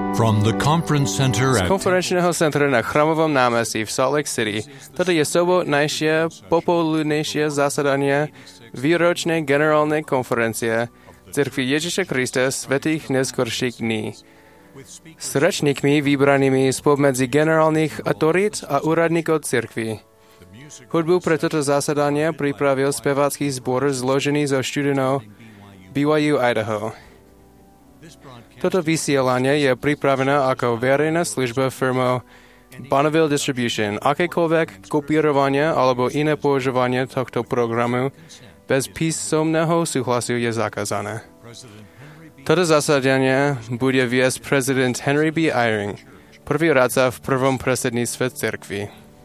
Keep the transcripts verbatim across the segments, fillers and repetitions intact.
From the conference center Z at konferenčného centra na Chrámovom námestí v Salt Lake City. Toto je sobotnejšie, popoludnejšie zasadanie výročnej generálnej konferencie Cirkvi Ježiša Krista svätých neskorších dní. S rečníkmi vybranými spomedzi generálnych autorít a úradníkov cirkvi. Hudbu pre toto zasadanie pripravil spevácky zbor zložený zo študentov bé vaj ú Idaho. Toto vysielanie je pripravené ako verejná služba firmou Bonneville Distribution. Akékoľvek kopírovanie alebo iné používanie tohto programu bez písomného súhlasu je zakázané. Toto zasadanie bude viesť prezident Henry B. Eyring, prvý radca v prvom predsedníctve cirkvi.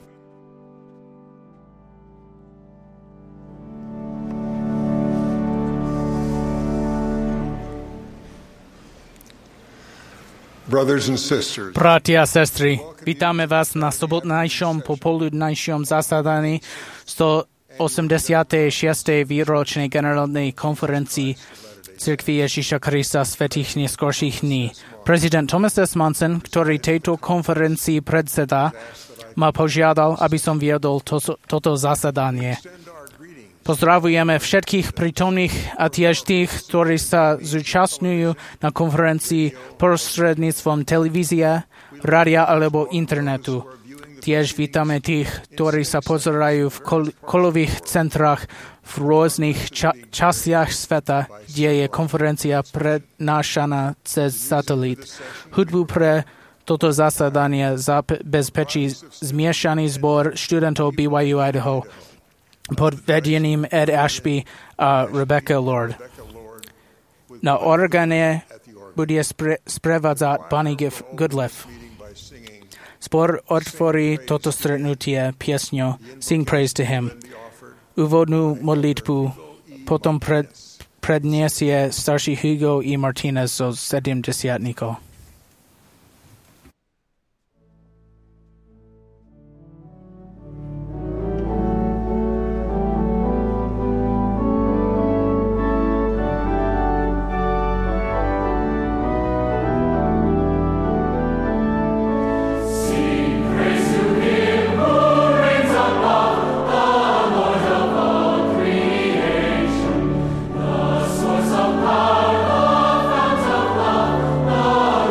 Bratia a sestry, vítame vás na sobotnejšom popoludnejšom zasadaní stoosemdesiatej šiestej výročnej generálnej konferencii Cirkvi Ježiša Krista svätých neskorších dní. Prezident Thomas S. Monson, ktorý tejto konferencii predsedá, ma požiadal, aby som viedol to, toto zasadanie. Pozdravujeme všetkých prítomných a tiež tých, ktorí sa zúčastňujú na konferencii prostredníctvom televízie, rádia alebo internetu. Tiež vítame tých, ktorí sa pozerajú v kol- kolových centrách v rôznych ča- častiach sveta, kde je konferencia prednášaná cez satelit. Hudbu pre toto zasadanie zabezpečí zmiešaný zbor študentov bé vaj ú Idaho pod vedením Ed Ashby a Rebecca Lord. Na orgáne bude spre- sprevádzať Bonnie Goodleff. Zbor otvorí toto stretnutie piesňou Sing Praise to Him. Úvodnú modlitbu potom pred, predniesie starší Hugo E. Martinez zo sedemdesiatnikov. Power of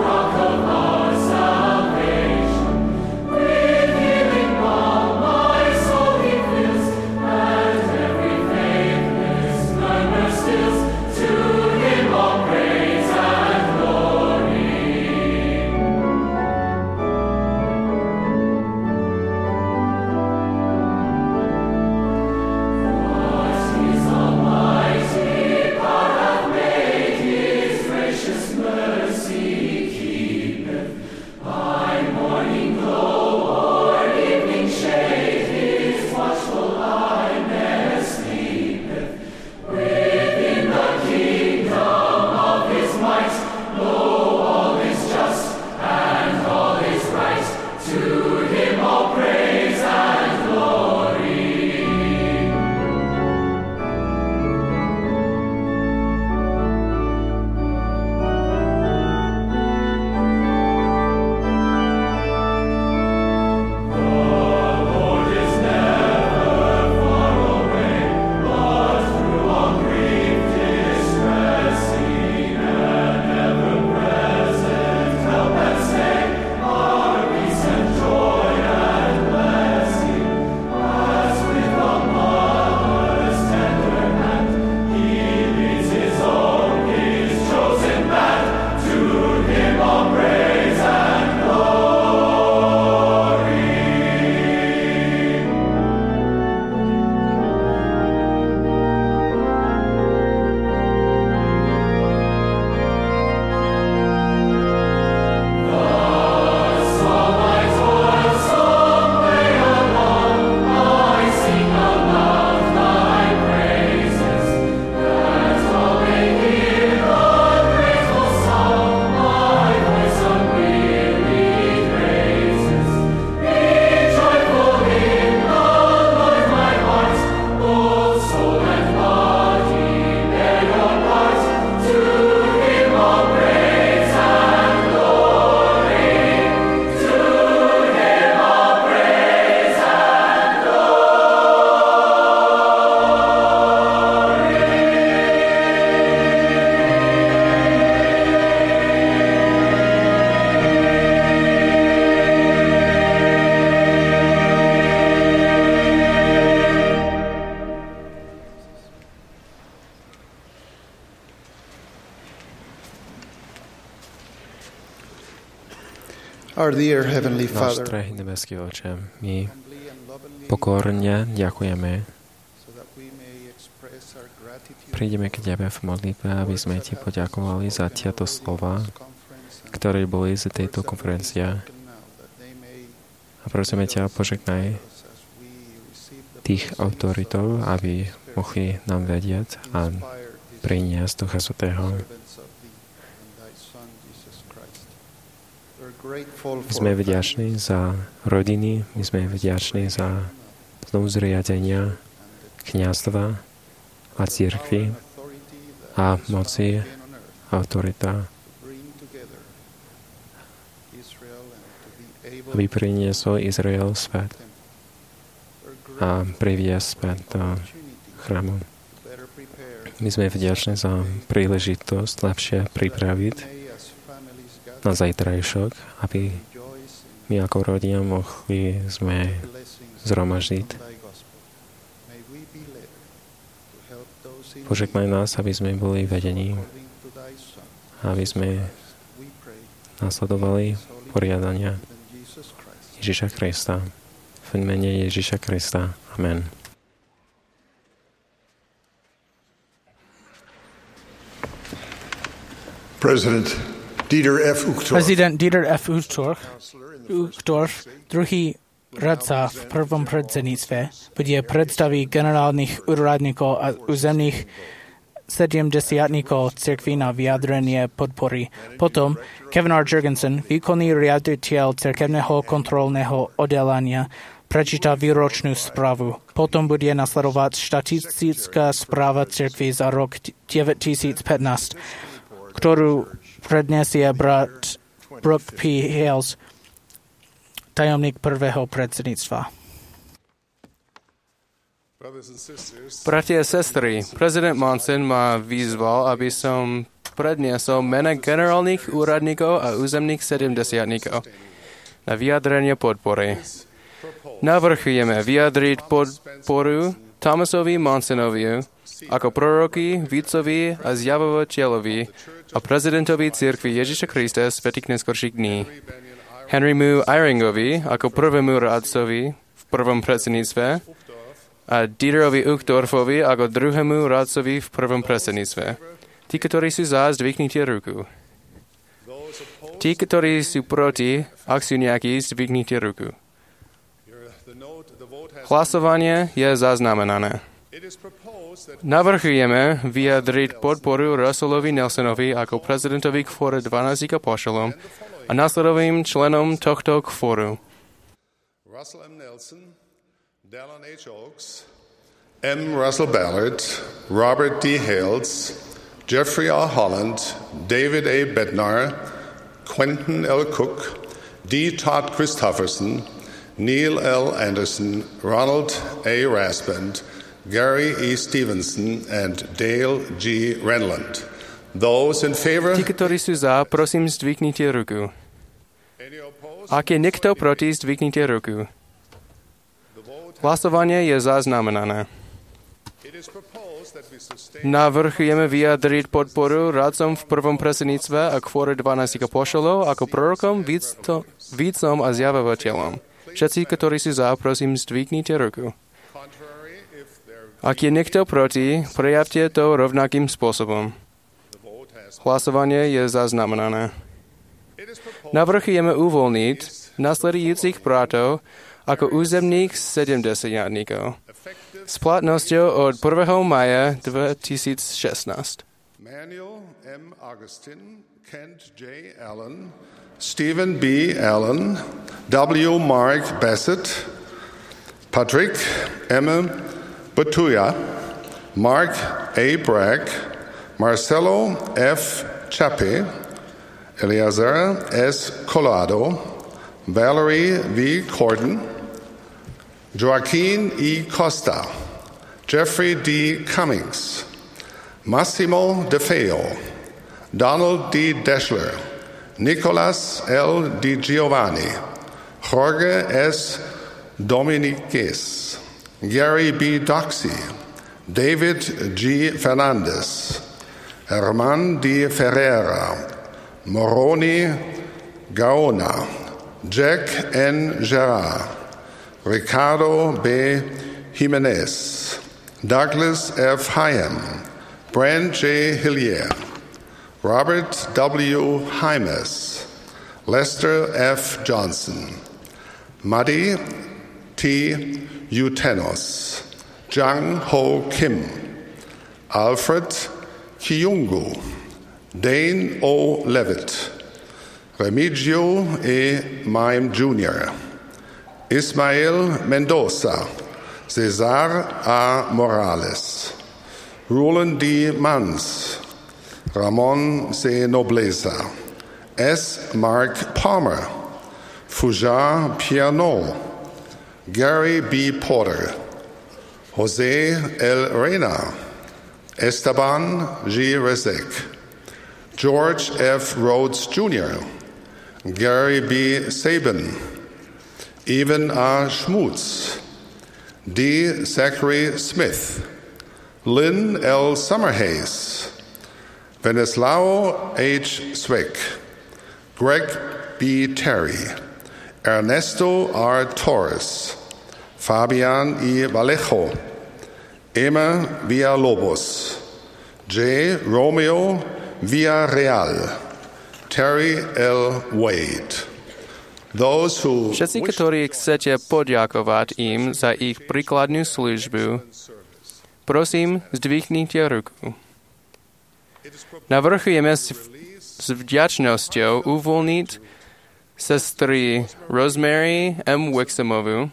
Our dear Heavenly Náš Father, drahý nebeský Oče, my pokorne ďakujeme. Prídeme k Tebe v modlitbe, aby sme Ti poďakovali za tieto slova, ktoré boli z tejto konferencie. A prosíme ťa, požehnaj tých autoritov, aby mohli nám vedieť a priniesť Ducha Svätého. My sme vďační za rodiny, my sme vďační za znovuzriadenia kňazstva a cirkvi a moci autorita, aby priniesol Izrael späť a priviesť späť do chrámu. My sme vďační za príležitosť lepšie pripraviť na zajtrajšok, aby my ako rodina mohli sme zhromaždiť. Požehnaj nás, aby sme boli vedení, aby sme nasledovali poriadania Ježiša Krista. V mene Ježiša Krista. Amen. President Dieter F. Uchtdorf. Prezident Dieter F. Uchtdorf, Uchtdorf druhý radca v prvom predsedníctve, bude predstaví generálnych úradníkov a územných sedemdesiatníkov cirkví na vyjadrenie podpory. Potom Kevin R. Jurgensen, výkonný riaditeľ cirkevného kontrolného oddelenia, prečíta výročnú správu. Potom bude nasledovať štatistická správa cirkví za rok deväťtisícpätnásť, ktorú predniesie brat Brooke P. Hales, tajomník prvého predsedníctva. Bratia a sestry, prezident Monson ma vyzval, aby som predniesol mena generálnych úradníkov a územných sedemdesiatníkov na vyjadrenie podpory. Navrchujeme vyjadriť podporu Thomasovi Monsonovi ako proroky, vídcovi a zjavovateľovi a prezidentovi cirkvi Ježiša Krista svätých neskorších dní. Henrymu Eyringovi ako prvému rádcovi v prvom predsedníctve a Dieterovi Uchtdorfovi ako druhému rádcovi v prvom predsedníctve. Tí, ktorí sú za, zdvihnite ruku. Tí, ktorí sú proti, ak sú nejakí, zdvihnite ruku. Hlasovanie je zaznamenané. Navrchujeme vyjadriť podporu Russellovi Nelsonovi ako prezidentovi Kfóra dvanásť apoštolom a následovým členom tohto kfóru. Russell M. Nelson, Dallin H. Oaks, M. Russell Ballard, Robert D. Hales, Jeffrey R. Holland, David A. Bednar, Quentin L. Cook, D. Todd Christofferson, Neil L. Anderson, Ronald A. Raspand, Gary E. Stevenson, and Dale G. Renland. Those in favor? Tí, ktorí sú za, prosím, zdvihnite ruku. Ak je niekto proti, zdvihnite ruku. Hlasovanie je zaznamenané. Navrchujeme vyjadriť podporu rádcom v prvom predsedníctve a Kfóre dvanásť apoštolov ako prorokom, vídcom a zjavovateľom. Všetci, ktorí sú za, prosím, zdvihnite ruku. Ak je niekto proti, prejavte to rovnakým spôsobom. Hlasovanie je zaznamenané. Navrchujeme uvoľniť nasledujúcich bratov ako územných sedemdesiatníkov s platnosťou od prvého mája dvetisícšestnásť. Manuel M. Augustin, Kent J. Allen, Stephen B. Allen, W. Mark Bassett, Patrick M. Batuya, Mark A. Bragg, Marcelo F. Chape, Eleazar S. Collado, Valerie V. Corden, Joaquin E. Costa, Jeffrey D. Cummings, Massimo De Feo, Donald D. Deschler, Nicolas L. Di Giovanni, Jorge S. Dominiquez, Gary B. Doxey, David G. Fernandez, Herman D. Ferreira, Moroni Gaona, Jack N. Gerard, Ricardo B. Jimenez, Douglas F. Hyam, Brand J. Hillier, Robert W. Hymes, Lester F. Johnson, Muddy T. Utenos, Jang Ho Kim, Alfred Kiyungu, Dane O. Levitt, Remigio E. Mime Junior, Ismael Mendoza, Cesar A. Morales, Roland D. Mans, Ramon C. Nobleza, S. Mark Palmer, Fujar Piano, Gary B. Porter, Jose L. Reyna, Esteban G. Rezek, George F. Rhodes Junior, Gary B. Sabin, Evan R. Schmutz, D. Zachary Smith, Lynn L. Summerhays, Venislao H. Zwick, Greg B. Terry, Ernesto R. Torres, Fabian E. Vallejo, Emma Villalobos, J. Romeo Villarreal, Terry L. Wade. Those who Všetci, ktorí chcete poďakovať im za ich príkladnú službu, prosím, zdvihnite ruku. Navrchujeme s, s vďačnosťou uvoľniť sestry Rosemary M. Wixomovu,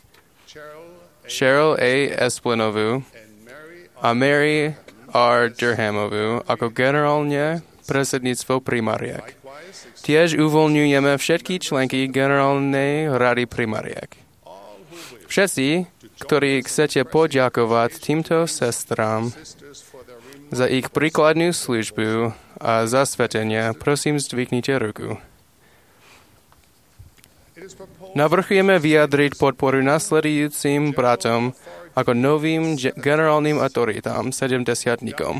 Cheryl A. Esplinovú a Mary R. Durhamovú ako generálne predsedníctvo primariek. Tiež uvoľňujeme všetky členky generálnej rady primariek. Všetci, ktorí chcete poďakovať týmto sestrám za ich príkladnú službu a zasvetenie, prosím, zdvihnite ruku. Navrchujeme vyjadriť podporu nasledujúcim bratom ako novým generálnym autoritám, sedemdesiatnikom.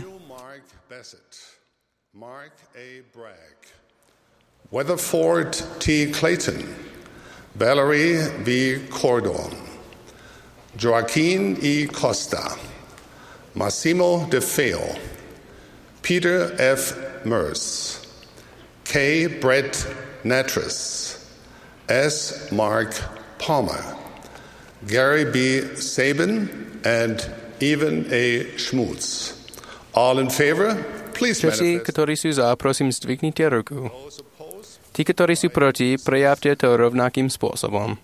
Mark A. Bragg, Weatherford T. Clayton, Valerie V. Cordon, Joaquin E. Costa, Massimo De Feo, Peter F. Merce, K. Brett Natras, S. Mark Palmer, Gary B. Sabin, and Evan A. Schmutz. All in favor? Please Všetci, manifest. ktorí sú za, prosím, zdvihnite ruku. Tí, ktorí sú proti, prejavte to rovnakým spôsobom.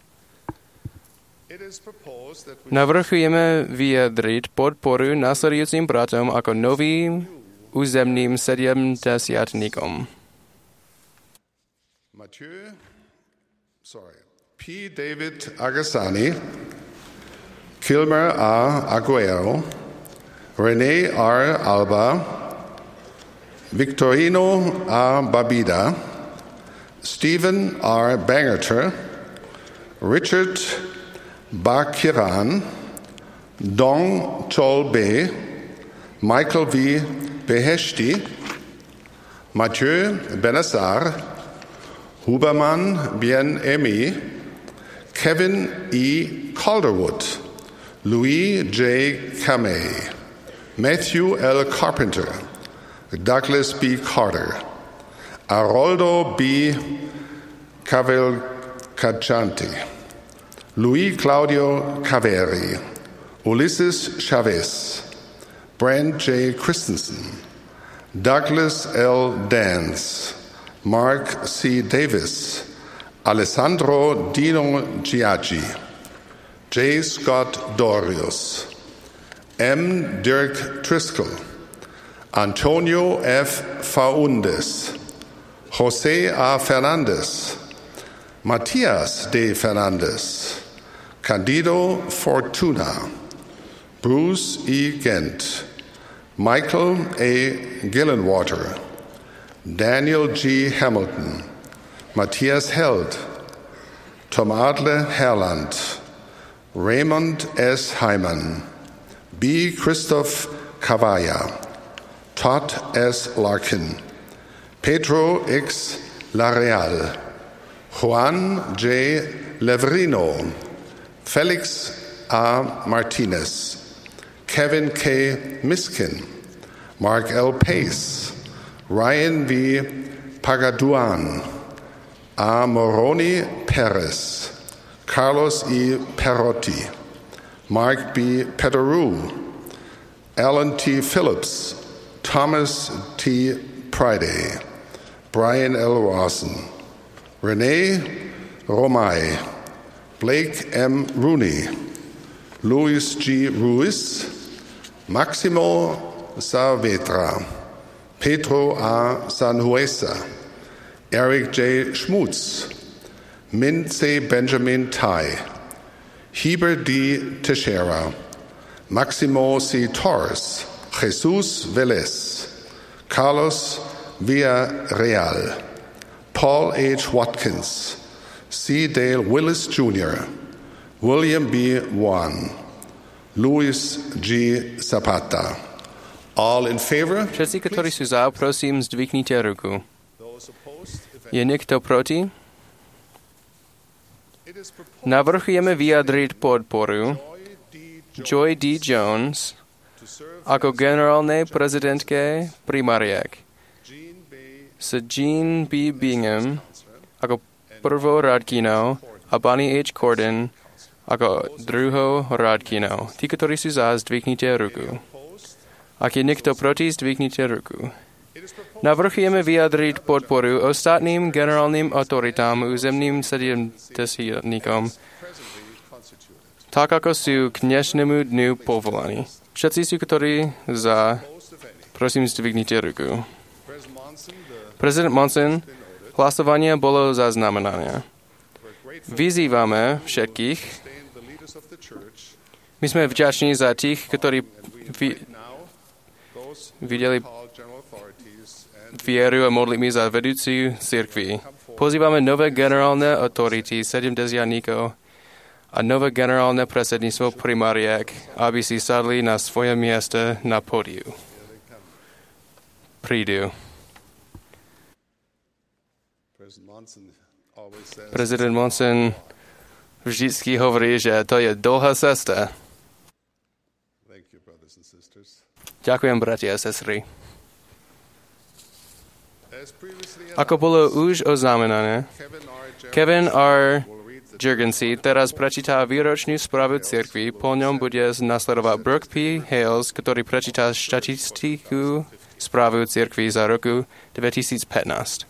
Navrchujeme vyjadriť podporu nasledujúcim bratom ako novým územným sedemdesiatnikom. Mathieu, sorry, P. David Agassani, Kilmer A. Aguero, René R. Alba, Victorino A. Babida, Stephen R. Bangerter, Richard Bakiran, Dong Chol Be, Michael V. Beheshti, Mathieu Benassar, Huberman Bien Emi, Kevin E. Calderwood, Louis J. Kamei, Matthew L. Carpenter, Douglas B. Carter, Aroldo B. Cavalcanti, Luis Claudio Caveri, Ulysses Chavez, Brand J. Christensen, Douglas L. Dance, Mark C. Davis, Alessandro Dino Giaggi, J. Scott Dorius, M. Dirk Driscoll, Antonio F. Faundes, Jose A. Fernandez, Matias D. Fernandez, Candido Fortuna, Bruce E. Gent, Michael A. Gillenwater, Daniel G. Hamilton, Matthias Held, Tom Adler Herland, Raymond S. Hyman, B. Christoph Cavalla, Todd S. Larkin, Pedro X. Lareal, Juan J. Levrino, Felix A. Martinez, Kevin K. Miskin, Mark L. Pace, Ryan V. Pagaduan, A. Moroni Perez, Carlos E. Perotti, Mark B. Pederou, Alan T. Phillips, Thomas T. Priday, Brian L. Rawson, Renee Romay, Blake M. Rooney, Luis G. Ruiz, Maximo Saavedra, Pedro A. Sanhuesa, Eric J. Schmutz, Min C. Benjamin Tai, Heber D. Teixeira, Maximo C. Torres, Jesus Velez, Carlos Villarreal, Paul H. Watkins, C. Dale Willis Junior, William B. Wan, Luis G. Zapata. All in favor? Všetci, ktorí sú za, prosím, zdvihnite ruku. Je niekto proti? Navrhujeme vyjadriť podporu Joy D. Jones ako generálnej prezidentke primariek, s Jean B. Bingham ako prvou radkynou a Bonnie H. Corden ako druhou radkynou. Tí, ktorí sú za, zdvihnite ruku. Ak je niekto proti, zdvihnite ruku. Navrhujeme vyjadriť podporu ostatným generálnym autoritám územným sedemdesiatnikom, tak ako sú k dnešnému dňu povolaní. Všetci sú, ktorí za, prosím, zdvihnite ruku. Prezident Monson, hlasovanie bolo zaznamenané. Vyzývame všetkých. My sme vďační za tých, ktorí vi- videli vieru a modlitby za vedúciu cirkvi. Pozývame nové generálne autority sedemdesiatnikov a nové generálne predsedníctvo primariek, aby si sadli na svoje miesta na pódiu. Prídu. Prezident Monson vždycky hovorí, že to je dlhá cesta. Ďakujem, bratia a sestry. Ako bolo už oznámené, Kevin R. Jurgensen teraz prečíta výročnú správu cirkvi, po ňom bude nasledovať Brooke P. Hales, ktorý prečíta štatistiku správu cirkvi za roku dvetisícpätnásť.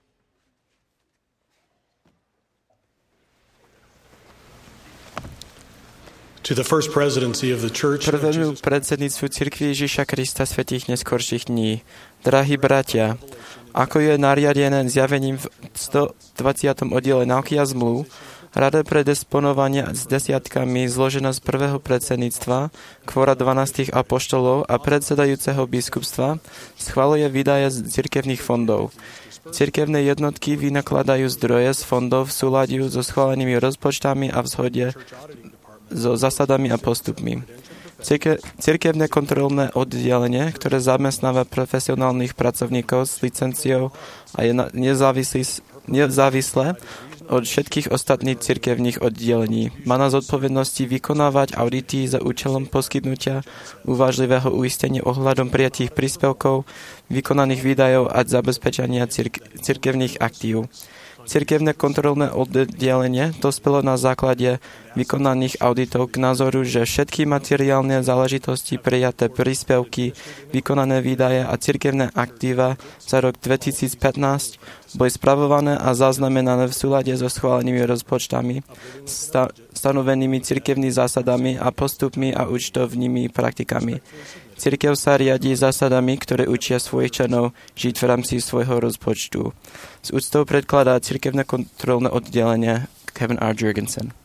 Prvému predsedníctvu cirkvi Ježiša Krista svätých neskorších dní. Drahí bratia, ako je nariadené zjavením v stodvadsiatom oddiele Nauky a zmluv, Rada pre disponovanie s desiatkami zložená z prvého predsedníctva, kvora dvanástich apoštolov a predsedajúceho biskupstva schvaľuje výdaje z cirkevných fondov. Cirkevné jednotky vynakladajú zdroje z fondov v súlade so schválenými rozpočtami a v zhode so zásadami a postupmi. Cirkevné kontrolné oddelenie, ktoré zamestnáva profesionálnych pracovníkov s licenciou a je nezávislé od všetkých ostatných cirkevných oddelení, má na zodpovednosti vykonávať audity za účelom poskytnutia uvážlivého uistenia ohľadom prijatých príspevkov, vykonaných výdajov a zabezpečenia cirk- cirkevných aktív. Cirkevné kontrolné oddelenie dospelo na základe vykonaných auditov k názoru, že všetky materiálne záležitosti, prijaté príspevky, vykonané výdaje a cirkevné aktíva za rok dvetisícpätnásť boli spravované a zaznamenané v súlade so schválenými rozpočtami, sta- stanovenými cirkevnými zásadami a postupmi a účtovnými praktikami. Cirkev sa riadi zásadami, ktoré učia svojich členov žiť v rámci svojho rozpočtu. S úctou predkladá cirkevné kontrolné oddelenie Kevin R. Jurgensen.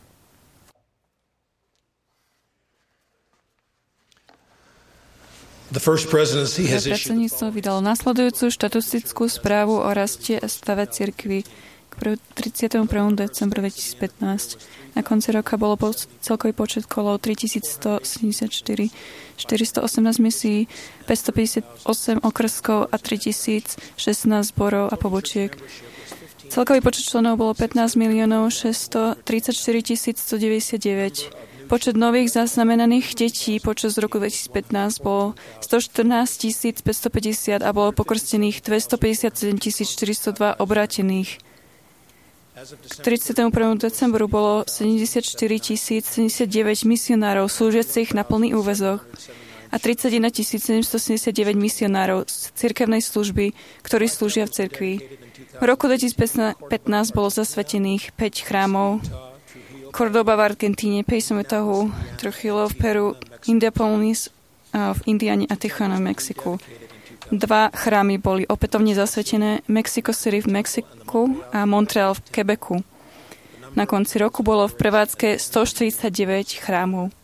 Predsedníctvo vydalo nasledujúcu štatistickú správu o raste a stave cirkvi k tridsiateho prvého decembra dvetisícpätnásť. Na konci roka bolo po celkový počet kolov tritisícstosedemdesiatštyri, štyristoosemnásť misií, päťstopäťdesiatosem okrskov a tritisícšestnásť zborov a pobočiek. Celkový počet členov bolo pätnásť miliónov šesťstotridsaťštyri tisíc stodeväťdesiatdeväť. Počet nových zaznamenaných detí počas roku dvetisícpätnásť bol stoštrnásť tisíc päťstopäťdesiat a bolo pokrstených dvestopäťdesiatsedem tisíc štyridsaťdva obrátených. K tridsiatemu prvému decembru bolo sedemdesiatštyri tisíc sedemdesiatdeväť misionárov slúžiacich na plný úväzok a tridsaťjeden tisíc sedemstosedemdesiatdeväť misionárov z cirkevnej služby, ktorí slúžia v cirkvi. V roku dvetisícpätnásť bolo zasvetených päť chrámov. Cordoba v Argentíne, Pejsomotahu, Trujillo v Peru, Indianapolis v Indiane a Tijuana v Mexiku. Dva chrámy boli opätovne zasvetené, Mexico City v Mexiku a Montreal v Quebecu. Na konci roku bolo v prevádzke stoštyridsaťdeväť chrámov.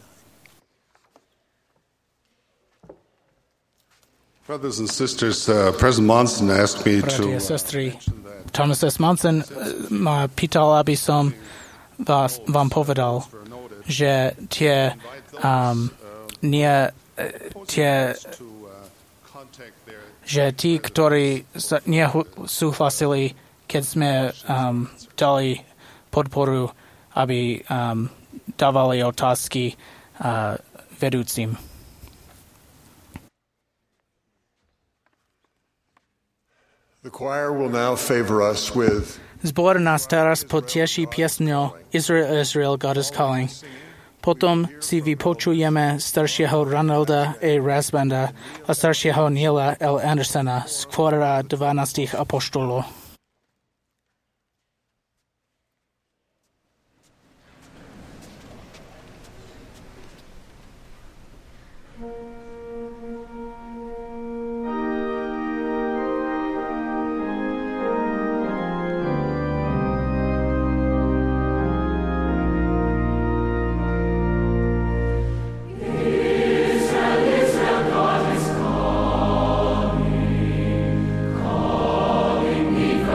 Brothers and sisters, uh, President Monson asked me Bratia to a sestry, Thomas S. Monson ma pýtal, aby som vás, vám povedal, že tie um, nie, tie že tí, ktorí sa nesúhlasili, keď sme um, dali podporu, aby um, dávali otázky uh, vedúcim. The choir will now favor us with Zbor nás teraz poteší piesňou Israel, Israel, God is calling. Potom si vypočujeme staršieho Ronalda A. Rasbanda a staršieho Neila L. Andersona z kvora dvanástich apoštolov. Me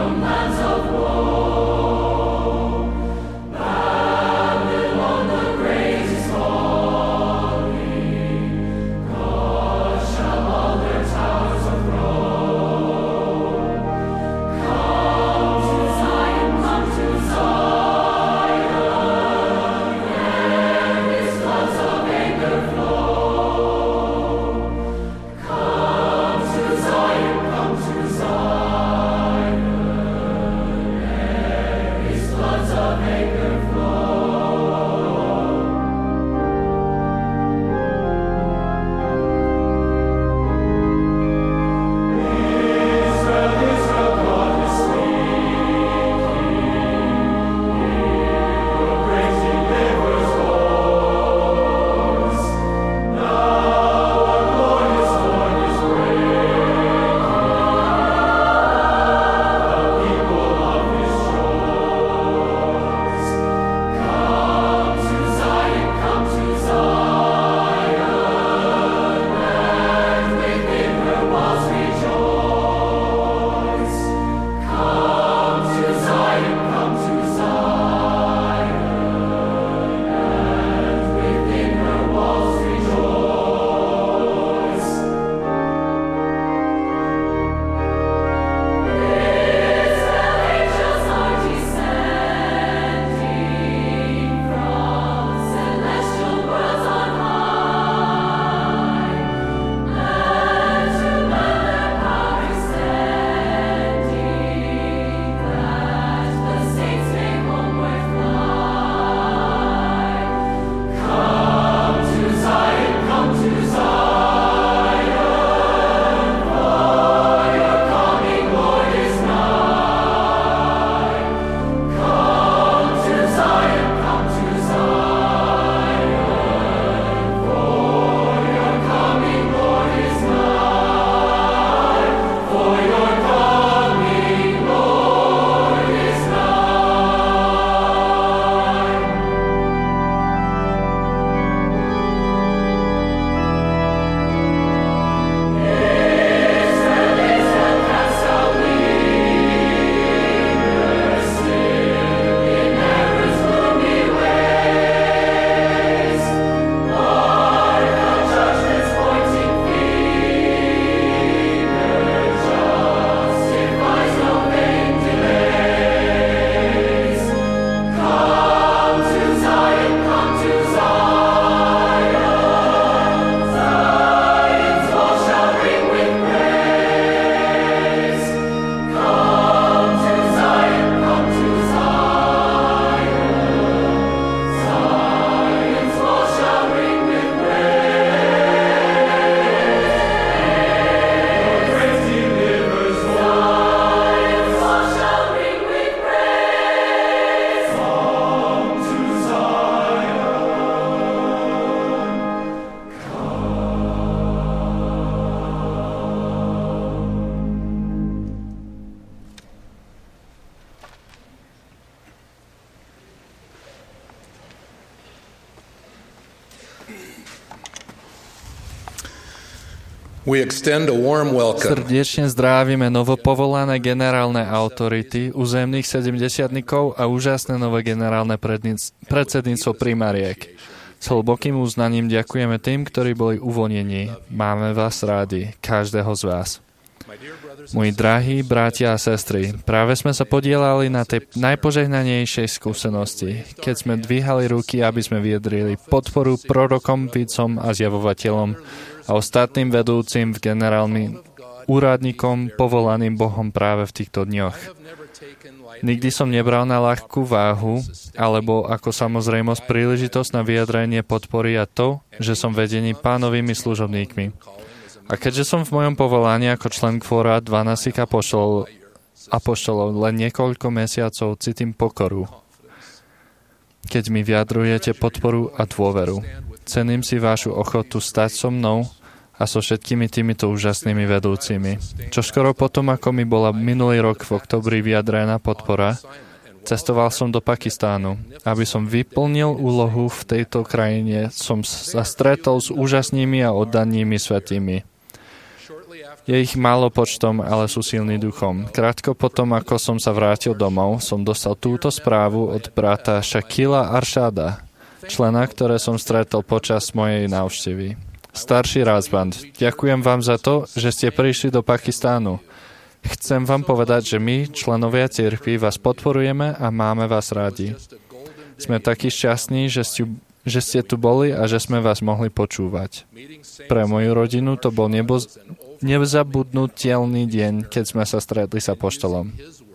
We extend a warm welcome Srdečne zdravíme novopovolané generálne autority, územných sedemdesiatnikov a úžasné nové generálne predsedníctvo primariek. S hlbokým uznaním ďakujeme tým, ktorí boli uvoľnení. Máme vás rádi, každého z vás. Moji drahí bratia a sestry, práve sme sa podielali na tej najpožehnanejšej skúsenosti, keď sme dvíhali ruky, aby sme vyjadrili podporu prorokom, vidcom a zjavovateľom a ostatným vedúcim v generálnym úradníkom povolaným Bohom práve v týchto dňoch. Nikdy som nebral na ľahkú váhu alebo ako samozrejmosť príležitosť na vyjadrenie podpory a to, že som vedený Pánovými služobníkmi. A keďže som v mojom povolaní ako člen kvóra dvanásť apoštolov, apoštolov len niekoľko mesiacov, cítim pokoru, keď mi vyjadrujete podporu a dôveru. Cením si vašu ochotu stať so mnou a so všetkými týmito úžasnými vedúcimi. Čo skoro potom, ako mi bola minulý rok v oktobri vyjadrená podpora, cestoval som do Pakistánu. Aby som vyplnil úlohu v tejto krajine, som sa stretol s úžasnými a oddanými svätými. Je ich málo počtom, ale sú silní duchom. Krátko potom, ako som sa vrátil domov, som dostal túto správu od brata Shakila Arshada, člena, ktoré som stretol počas mojej návštevy. Starší Razband, ďakujem vám za to, že ste prišli do Pakistánu. Chcem vám povedať, že my, členovia cirkvi, vás podporujeme a máme vás rádi. Sme takí šťastní, že ste, že ste tu boli a že sme vás mohli počúvať. Pre moju rodinu to bol nebo, nezabudnutelný deň, keď sme sa stretli s apoštolom.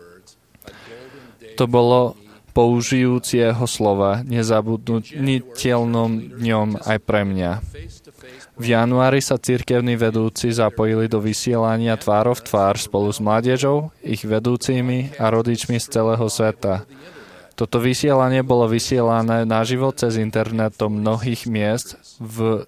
To bolo použijúc jeho slova nezabudnutelným dňom aj pre mňa. V januári sa cirkevní vedúci zapojili do vysielania tvárov v tvár spolu s mládežou, ich vedúcimi a rodičmi z celého sveta. Toto vysielanie bolo vysielané naživo cez internet do mnohých miest v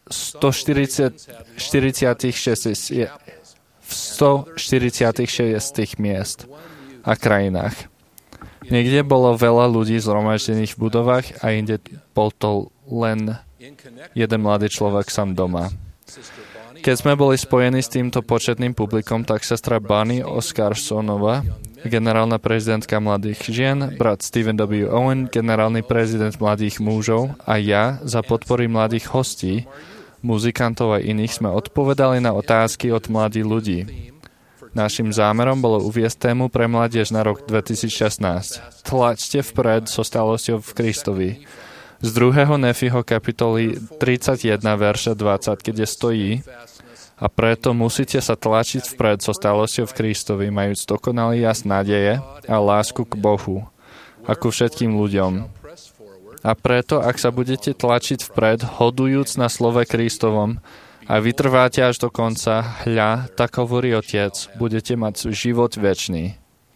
stoštyridsiatich miest a krajinách. Niekde bolo veľa ľudí zhromaždených v budovách a inde bol to len jeden mladý človek sám doma. Keď sme boli spojení s týmto početným publikom, tak sestra Bonnie Oscarsonová, generálna prezidentka mladých žien, brat Stephen W. Owen, generálny prezident mladých mužov a ja za podpory mladých hostí, muzikantov a iných sme odpovedali na otázky od mladých ľudí. Naším zámerom bolo uviesť tému pre mládež na rok dvetisícšestnásť. Tlačte vpred so stálosťou v Kristovi. Z druhého Nefiho kapitoly tridsaťjeden, verša dvadsať, kde stojí: a preto musíte sa tlačiť vpred so stálosťou v Kristovi, majúc dokonalý jas nádeje a lásku k Bohu, ako všetkým ľuďom. A preto, ak sa budete tlačiť vpred, hodujúc na slove Kristovom, a vytrváte až do konca, hľa, tak hovorí Otec, budete mať život večný.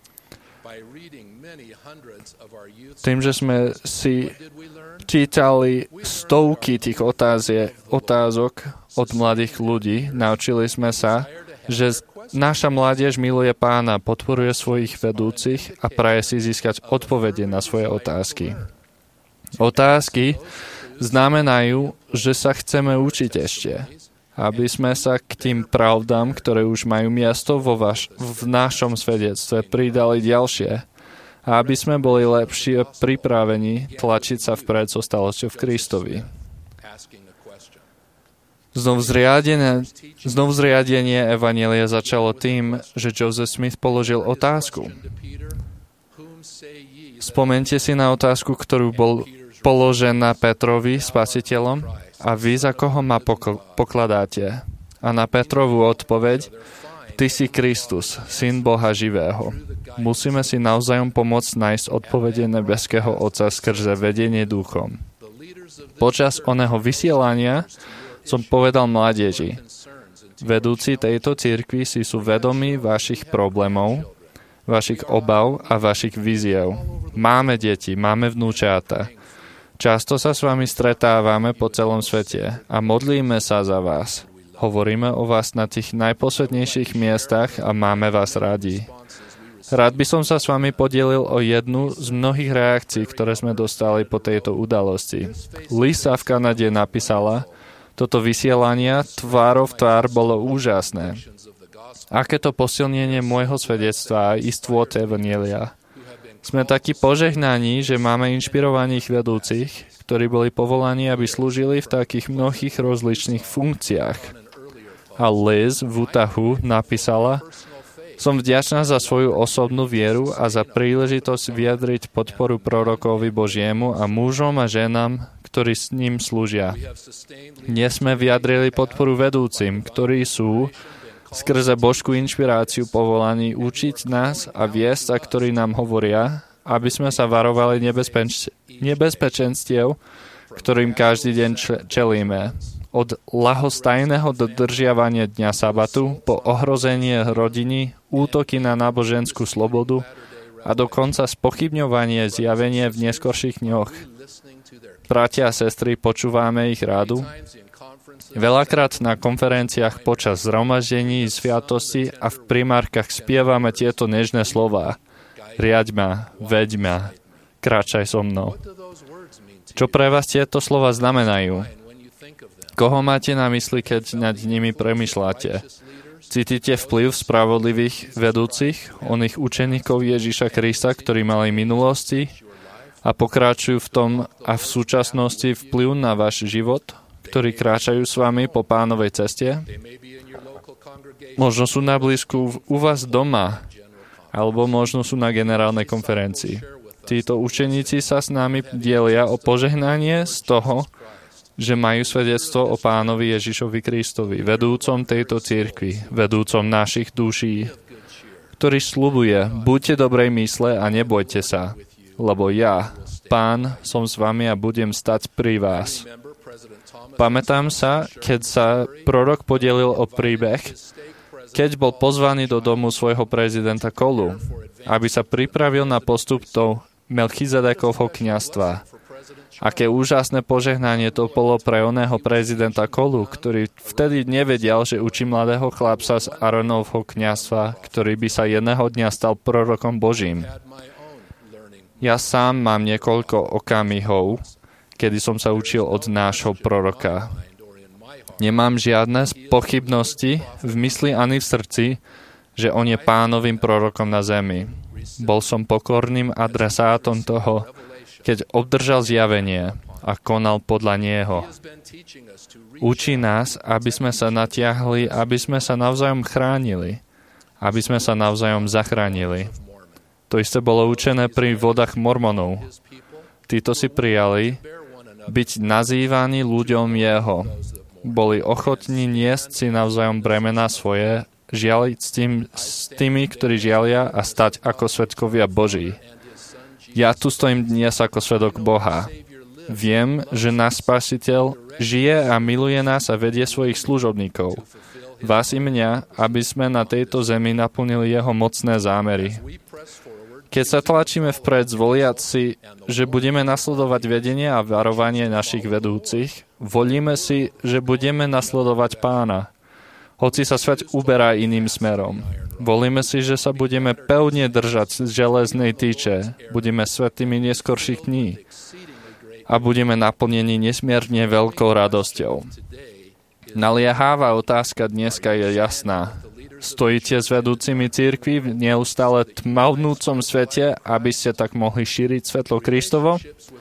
Tým, že sme si čítali stovky tých otázie, otázok od mladých ľudí, naučili sme sa, že naša mládež miluje Pána, podporuje svojich vedúcich a praje si získať odpovede na svoje otázky. Otázky znamenajú, že sa chceme učiť ešte, aby sme sa k tým pravdám, ktoré už majú miesto vo vaš, v našom svedectve, pridali ďalšie, a aby sme boli lepšie pripravení tlačiť sa vpred so stálosťou v Kristovi. Znovu zriadenie evanjelia začalo tým, že Joseph Smith položil otázku. Spomente si na otázku, ktorú bol položená Petrovi, spasiteľom, a vy za koho ma pokladáte? A na Petrovú odpoveď: Ty si Kristus, Syn Boha živého. Musíme si navzájom pomôcť nájsť odpovede nebeského Otca skrze vedenie duchom. Počas oného vysielania som povedal mládeži: vedúci tejto cirkvi si sú vedomí vašich problémov, vašich obav a vašich víziev. Máme deti, máme vnúčata. Často sa s vami stretávame po celom svete a modlíme sa za vás. Hovoríme o vás na tých najposvetnejších miestach a máme vás radi. Rád by som sa s vami podielil o jednu z mnohých reakcií, ktoré sme dostali po tejto udalosti. Lisa v Kanade napísala: Toto vysielanie tvárov v tvár bolo úžasné. Aké to posilnenie môjho svedectva a istôt evanjelia. Sme takí požehnaní, že máme inšpirovaných vedúcich, ktorí boli povolaní, aby slúžili v takých mnohých rozličných funkciách. A Liz v Utahu napísala: Som vďačná za svoju osobnú vieru a za príležitosť vyjadriť podporu prorokovi Božiemu a mužom a ženám, ktorí s ním slúžia. Dnes sme vyjadrili podporu vedúcim, ktorí sú skrze Božskú inšpiráciu povolaní učiť nás a viesť, a ktorí nám hovoria, aby sme sa varovali nebezpeč- nebezpečenstiev, ktorým každý deň čelíme. Od ľahostajného dodržiavania dňa sabatu po ohrozenie rodiny, útoky na náboženskú slobodu a dokonca spochybňovanie zjavenie v neskorších dňoch. Bratia a sestry, počúvame ich rádu. Veľakrát na konferenciách počas zhromaždení, sviatosti a v primárkach spievame tieto nežné slová. Riaď ma, veď ma, kráčaj so mnou. Čo pre vás tieto slova znamenajú? Koho máte na mysli, keď nad nimi premýšľate? Cítite vplyv spravodlivých vedúcich, oných učeníkov Ježiša Krista, ktorí mali minulosti a pokračujú v tom a v súčasnosti vplyv na váš život, ktorí kráčajú s vami po Pánovej ceste? Možno sú na blízku u vás doma, alebo možno sú na generálnej konferencii. Títo učeníci sa s nami delia o požehnanie z toho, že majú svedectvo o Pánovi Ježišovi Kristovi, vedúcom tejto cirkvi, vedúcom našich duší, ktorý sľubuje: buďte dobrej mysle a nebojte sa, lebo ja, Pán, som s vami a budem stať pri vás. Pamätám sa, keď sa prorok podelil o príbeh, keď bol pozvaný do domu svojho prezidenta Kolu, aby sa pripravil na postup do Melchizedekovho kňazstva. Aké úžasné požehnanie to bolo pre oného prezidenta Kolu, ktorý vtedy nevedel, že učí mladého chlapca z Aronovho kňazstva, ktorý by sa jedného dňa stal prorokom Božím. Ja sám mám niekoľko okamihov, kedy som sa učil od nášho proroka. Nemám žiadne pochybnosti v mysli ani v srdci, že on je Pánovým prorokom na zemi. Bol som pokorným adresátom toho, keď obdržal zjavenie a konal podľa neho. Učí nás, aby sme sa natiahli, aby sme sa navzájom chránili, aby sme sa navzájom zachránili. To isté bolo učené pri vodách Mormonov. Títo si prijali byť nazývaní ľuďom jeho. Boli ochotní niesť si navzájom bremená svoje, žialiť s, tým, s tými, ktorí žialia a stať ako svedkovia Boží. Ja tu stojím dnes ako svedok Boha. Viem, že náš Spasiteľ žije a miluje nás a vedie svojich služobníkov. Vás i mňa, aby sme na tejto zemi naplnili jeho mocné zámery. Keď sa tlačíme vpred, zvoliať si, že budeme nasledovať vedenie a varovanie našich vedúcich, volíme si, že budeme nasledovať Pána, hoci sa svet uberá iným smerom. Volíme si, že sa budeme pevne držať z železnej tyče, budeme svätými neskorších dní a budeme naplnení nesmierne veľkou radosťou. Naliehavá otázka dneska je jasná. Stojíte s vedúcimi cirkvi v neustále tmavnúcom svete, aby ste tak mohli šíriť svetlo Kristovo?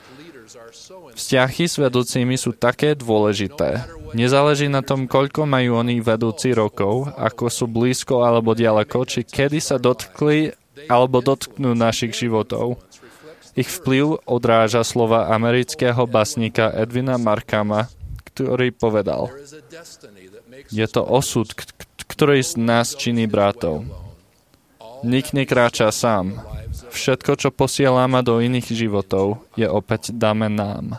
Vzťahy s vedúcimi sú také dôležité. Nezáleží na tom, koľko majú oni vedúci rokov, ako sú blízko alebo ďaleko, či kedy sa dotkli alebo dotknú našich životov. Ich vplyv odráža slova amerického básnika Edwina Markhama, ktorý povedal: je to osud, ktorý z nás činí bratov. Nik nekráča sám. Všetko, čo posiela ma do iných životov, je opäť dáme nám.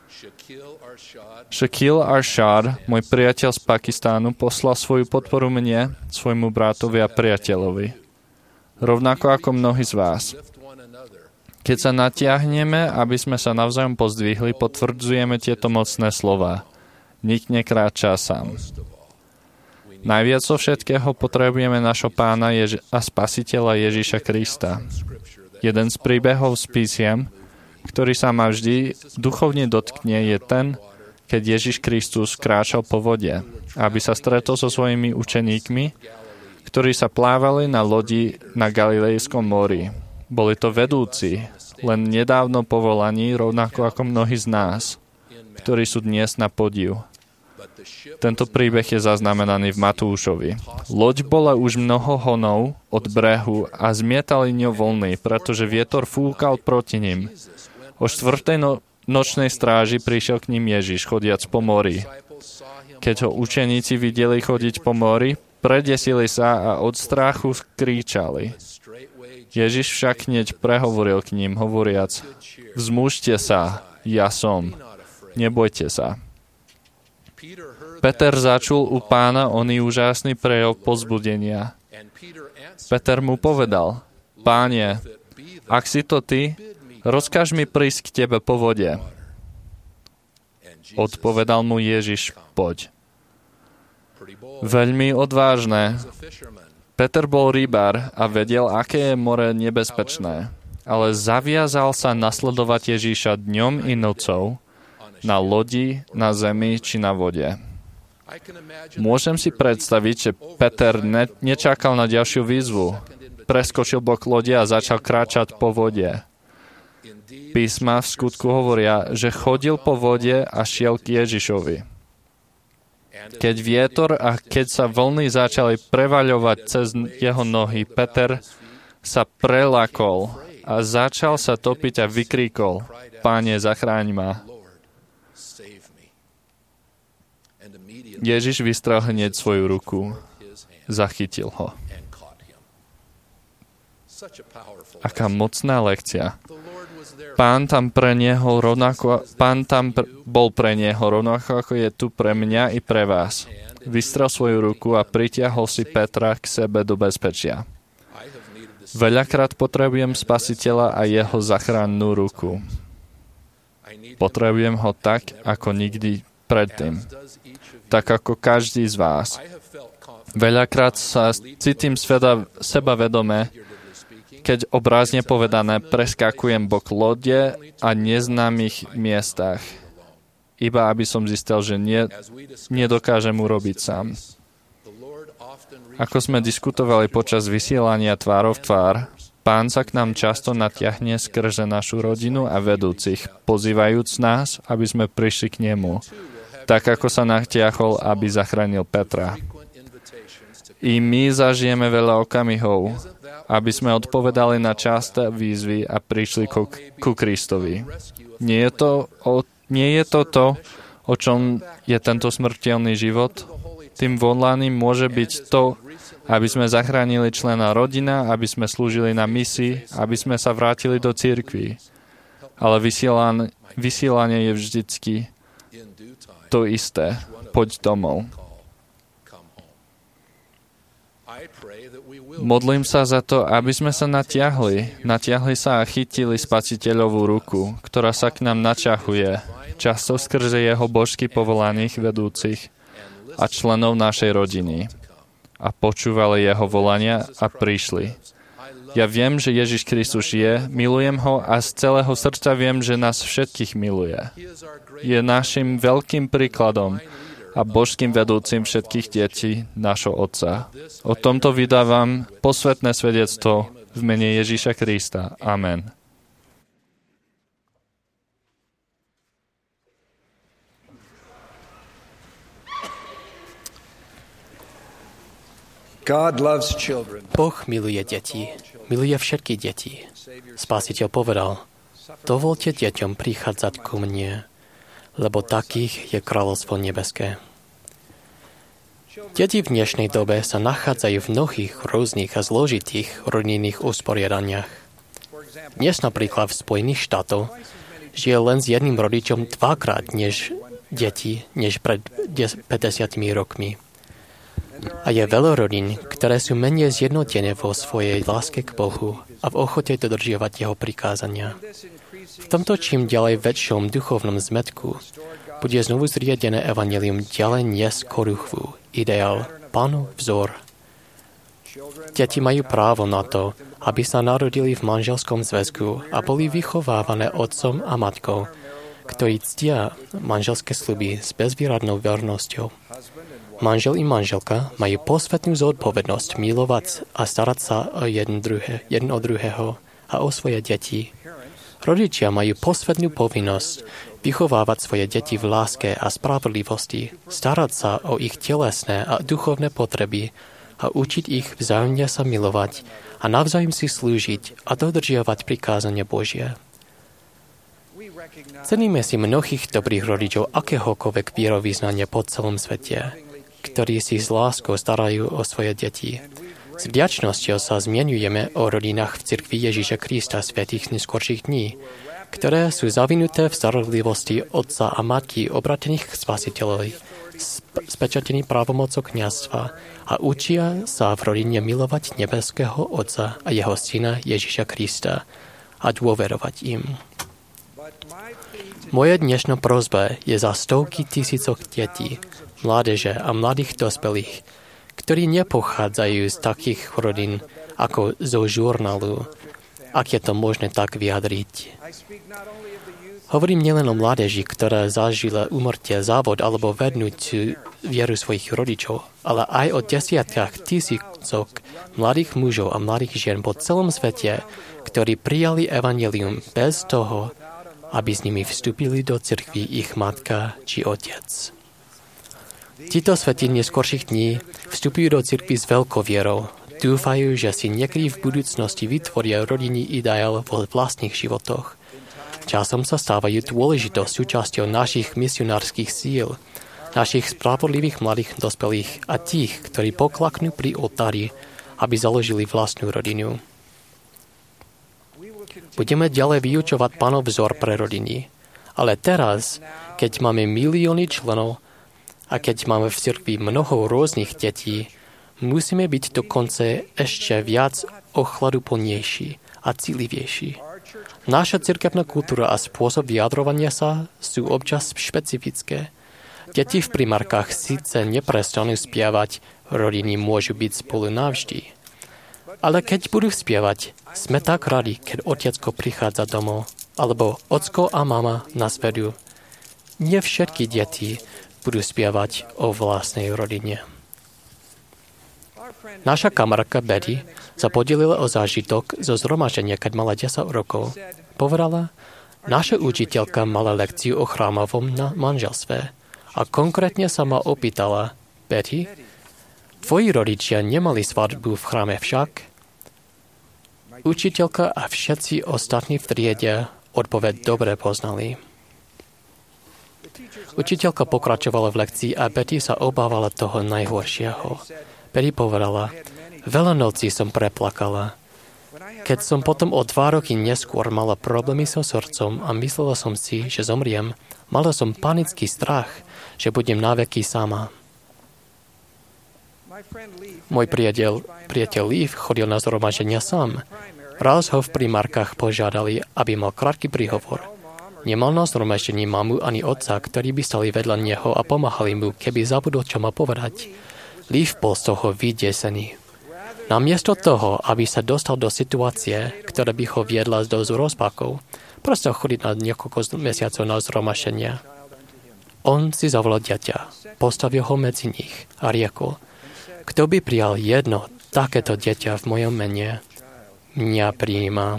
Shakil Arshad, môj priateľ z Pakistánu, poslal svoju podporu mne, svojmu bratovi a priateľovi. Rovnako ako mnohí z vás. Keď sa natiahneme, aby sme sa navzájom pozdvihli, potvrdzujeme tieto mocné slová. Nik nekráča sám. Najviac zo všetkého potrebujeme našho Pána Ježi- a Spasiteľa Ježiša Krista. Jeden z príbehov z písiem, ktorý sa ma vždy duchovne dotkne, je ten, keď Ježiš Kristus kráčal po vode, aby sa stretol so svojimi učeníkmi, ktorí sa plávali na lodi na Galilejskom mori. Boli to vedúci, len nedávno povolaní, rovnako ako mnohí z nás, ktorí sú dnes na podiv. Tento príbeh je zaznamenaný v Matúšovi. Loď bola už mnoho honov od brehu a zmietali ňou voľny, pretože vietor fúkal proti nim. O štvrtej no- nočnej stráži prišiel k ním Ježiš, chodiac po mori. Keď ho učeníci videli chodiť po mori, predesili sa a od strachu skríčali. Ježiš však hneď prehovoril k ním, hovoriac: Vzmužte sa, ja som, nebojte sa. Peter začul u Pána oný úžasný prejav povzbudenia. Peter mu povedal: Páne, ak si to ty, rozkáž mi prísť k tebe po vode. Odpovedal mu Ježiš: Poď. Veľmi odvážne. Peter bol rybár a vedel, aké je more nebezpečné, ale zaviazal sa nasledovať Ježiša dňom i nocou, na lodi, na zemi či na vode. Môžem si predstaviť, že Peter ne- nečakal na ďalšiu výzvu. Preskočil bok lode a začal kráčať po vode. Písma v skutku hovoria, že chodil po vode a šiel k Ježišovi. Keď vietor a keď sa vlny začali prevaľovať cez jeho nohy, Peter sa prelakol a začal sa topiť a vykríkol: Páne, zachráň ma. Ježiš vystrel hneď svoju ruku, zachytil ho. Aká mocná lekcia. Pán tam pre neho rovnako, pán tam pr- bol pre neho rovnako, ako je tu pre mňa i pre vás. Vystrel svoju ruku a pritiahol si Petra k sebe do bezpečia. Veľakrát potrebujem Spasiteľa a jeho zachrannú ruku. Potrebujem ho tak, ako nikdy predtým. Tak ako každý z vás. Veľakrát sa cítim sveda, sebavedome, keď obrazne povedané preskakujem bok lode a neznámych miestach, iba aby som zistil, že nie, nedokážem urobiť sám. Ako sme diskutovali počas vysielania tvárov v tvár, Pán sa k nám často natiahne skrze našu rodinu a vedúcich, pozývajúc nás, aby sme prišli k nemu, tak ako sa natiahol, aby zachránil Petra. I my zažijeme veľa okamihov, aby sme odpovedali na časté výzvy a prišli ku, ku Kristovi. Nie je to, o, nie je to to, o čom je tento smrteľný život? Tým volaným môže byť to, aby sme zachránili člena rodina, aby sme slúžili na misii, aby sme sa vrátili do cirkvi. Ale vysielanie, vysielanie je vždycky to isté. Poď domov. Modlím sa za to, aby sme sa natiahli. Natiahli sa a chytili Spasiteľovú ruku, ktorá sa k nám načahuje, často skrze jeho božsky povolaných vedúcich a členov našej rodiny. A počúvali jeho volania a prišli. Ja viem, že Ježiš Kristus je, milujem ho a z celého srdca viem, že nás všetkých miluje. Je našim veľkým príkladom a božským vedúcim všetkých detí nášho Otca. O tomto vydávam posvätné svedectvo v mene Ježíša Krista. Amen. Boh miluje deti. Miluje všetky deti. Spasiteľ povedal: Dovolte deťom prichádzať ku mne, lebo takých je kráľovstvo nebeské. Deti v dnešnej dobe sa nachádzajú v mnohých rôznych a zložitých rodinných usporiadaniach. Dnes napríklad v Spojených štátoch žije len s jedným rodičom dvakrát než deti, než pred päťdesiatimi rokmi. A je veľa rodín, ktoré sú menej zjednotené vo svojej láske k Bohu a v ochote dodržiavať jeho prikázania. V tomto čím ďalej väčšom duchovnom zmätku bude znovu zriedené evanjelium ďalej niesť koruchvu, ideál, Pánov vzor. Deti majú právo na to, aby sa narodili v manželskom zväzku a boli vychovávané otcom a matkou, ktorí ctia manželské sľuby s bezvýhradnou vernosťou. Manžel i manželka majú posvetnú zodpovednosť milovať a starať sa o jeden, druhé, jeden o druhého a o svoje deti. Rodičia majú posvetnú povinnosť vychovávať svoje deti v láske a spravodlivosti, starať sa o ich telesné a duchovné potreby a učiť ich vzájomne sa milovať a navzájom si slúžiť a dodržiavať prikázanie Božie. Ceníme si mnohých dobrých rodičov akéhokoľvek vierovyznania po celom svete, ktorí si s láskou starajú o svoje deti. S vďačnosťou sa zmienujeme o rodinách v cirkvi Ježíša Krista svätých neskorších dní, ktoré sú zavinuté v starostlivosti otca a matky obratených k Spasiteľovi, spečatený právomocou kňazstva a učia sa v rodine milovať nebeského Otca a jeho syna Ježíša Krista a dôverovať im. Moje dnešná prosba je za stovky tisícok detí, mládeže a mladých dospelých, ktorí nepochádzajú z takých rodín ako zo žurnálu, ak je to možné tak vyjadriť. Hovorím nielen o mládeži, ktorá zažila úmrtie, závod alebo vednúť vieru svojich rodičov, ale aj o desiatkách tisícok mladých mužov a mladých žien po celom svete, ktorí prijali evanjelium bez toho, aby s nimi vstúpili do cirkvi ich matka či otec. Títo svätí neskorších dní vstupujú do cirkvi s veľkou vierou. Dúfajú, že si niekedy v budúcnosti vytvoria rodinný ideál vo vlastných životoch. Časom sa stávajú dôležitou súčasťou našich misionárskych síl, našich spravodlivých mladých dospelých a tých, ktorí poklaknú pri oltári, aby založili vlastnú rodinu. Budeme ďalej vyučovať Pánov vzor pre rodiny. Ale teraz, keď máme milióny členov a keď máme v cirkvi mnoho rôznych detí, musíme byť dokonca ešte viac ochladuplnejší a citlivejší. Naša cirkevná kultúra a spôsob vyjadrovania sa sú občas špecifické. Deti v primárkach síce neprestanú spievať, rodiny môžu byť spolu navždy. Ale keď budú spievať, sme tak radi, keď otecko prichádza domov, alebo ocko a mama nás vedú. Nie všetky deti budú spievať o vlastnej rodine. Naša kamarka Betty sa podelila o zážitok zo zhromaždenia, keď mala desať rokov. Povedala, naša učiteľka mala lekciu o chrámovom manželstve a konkrétne sa ma opýtala, Betty, tvoji rodičia nemali svadbu v chráme však? Učiteľka a všetci ostatní v triede odpoveď dobre poznali. Učiteľka pokračovala v lekcii a Betty sa obávala toho najhoršieho. Betty povedala, veľa nocí som preplakala. Keď som potom o dva roky neskôr mala problémy so srdcom a myslela som si, že zomriem, mala som panický strach, že budem naveky sama. Môj priateľ, priateľ Leaf chodil na zhromaždenia sám. Raz ho v primárkach požiadali, aby mal krátky príhovor. Nemal na zhromaždení mamu ani otca, ktorí by stali vedľa neho a pomáhali mu, keby zabudol, čo má povedať. Leaf bol z toho vydesený. Namiesto toho, aby sa dostal do situácie, ktorá by ho viedla do rozpakov, prosto chodiť na niekoľko mesiacov na zhromaždenia. On si zavolal dieťa, postavil ho medzi nich a riekol, kto by prijal jedno takéto dieťa v mojom mene, mňa prijíma.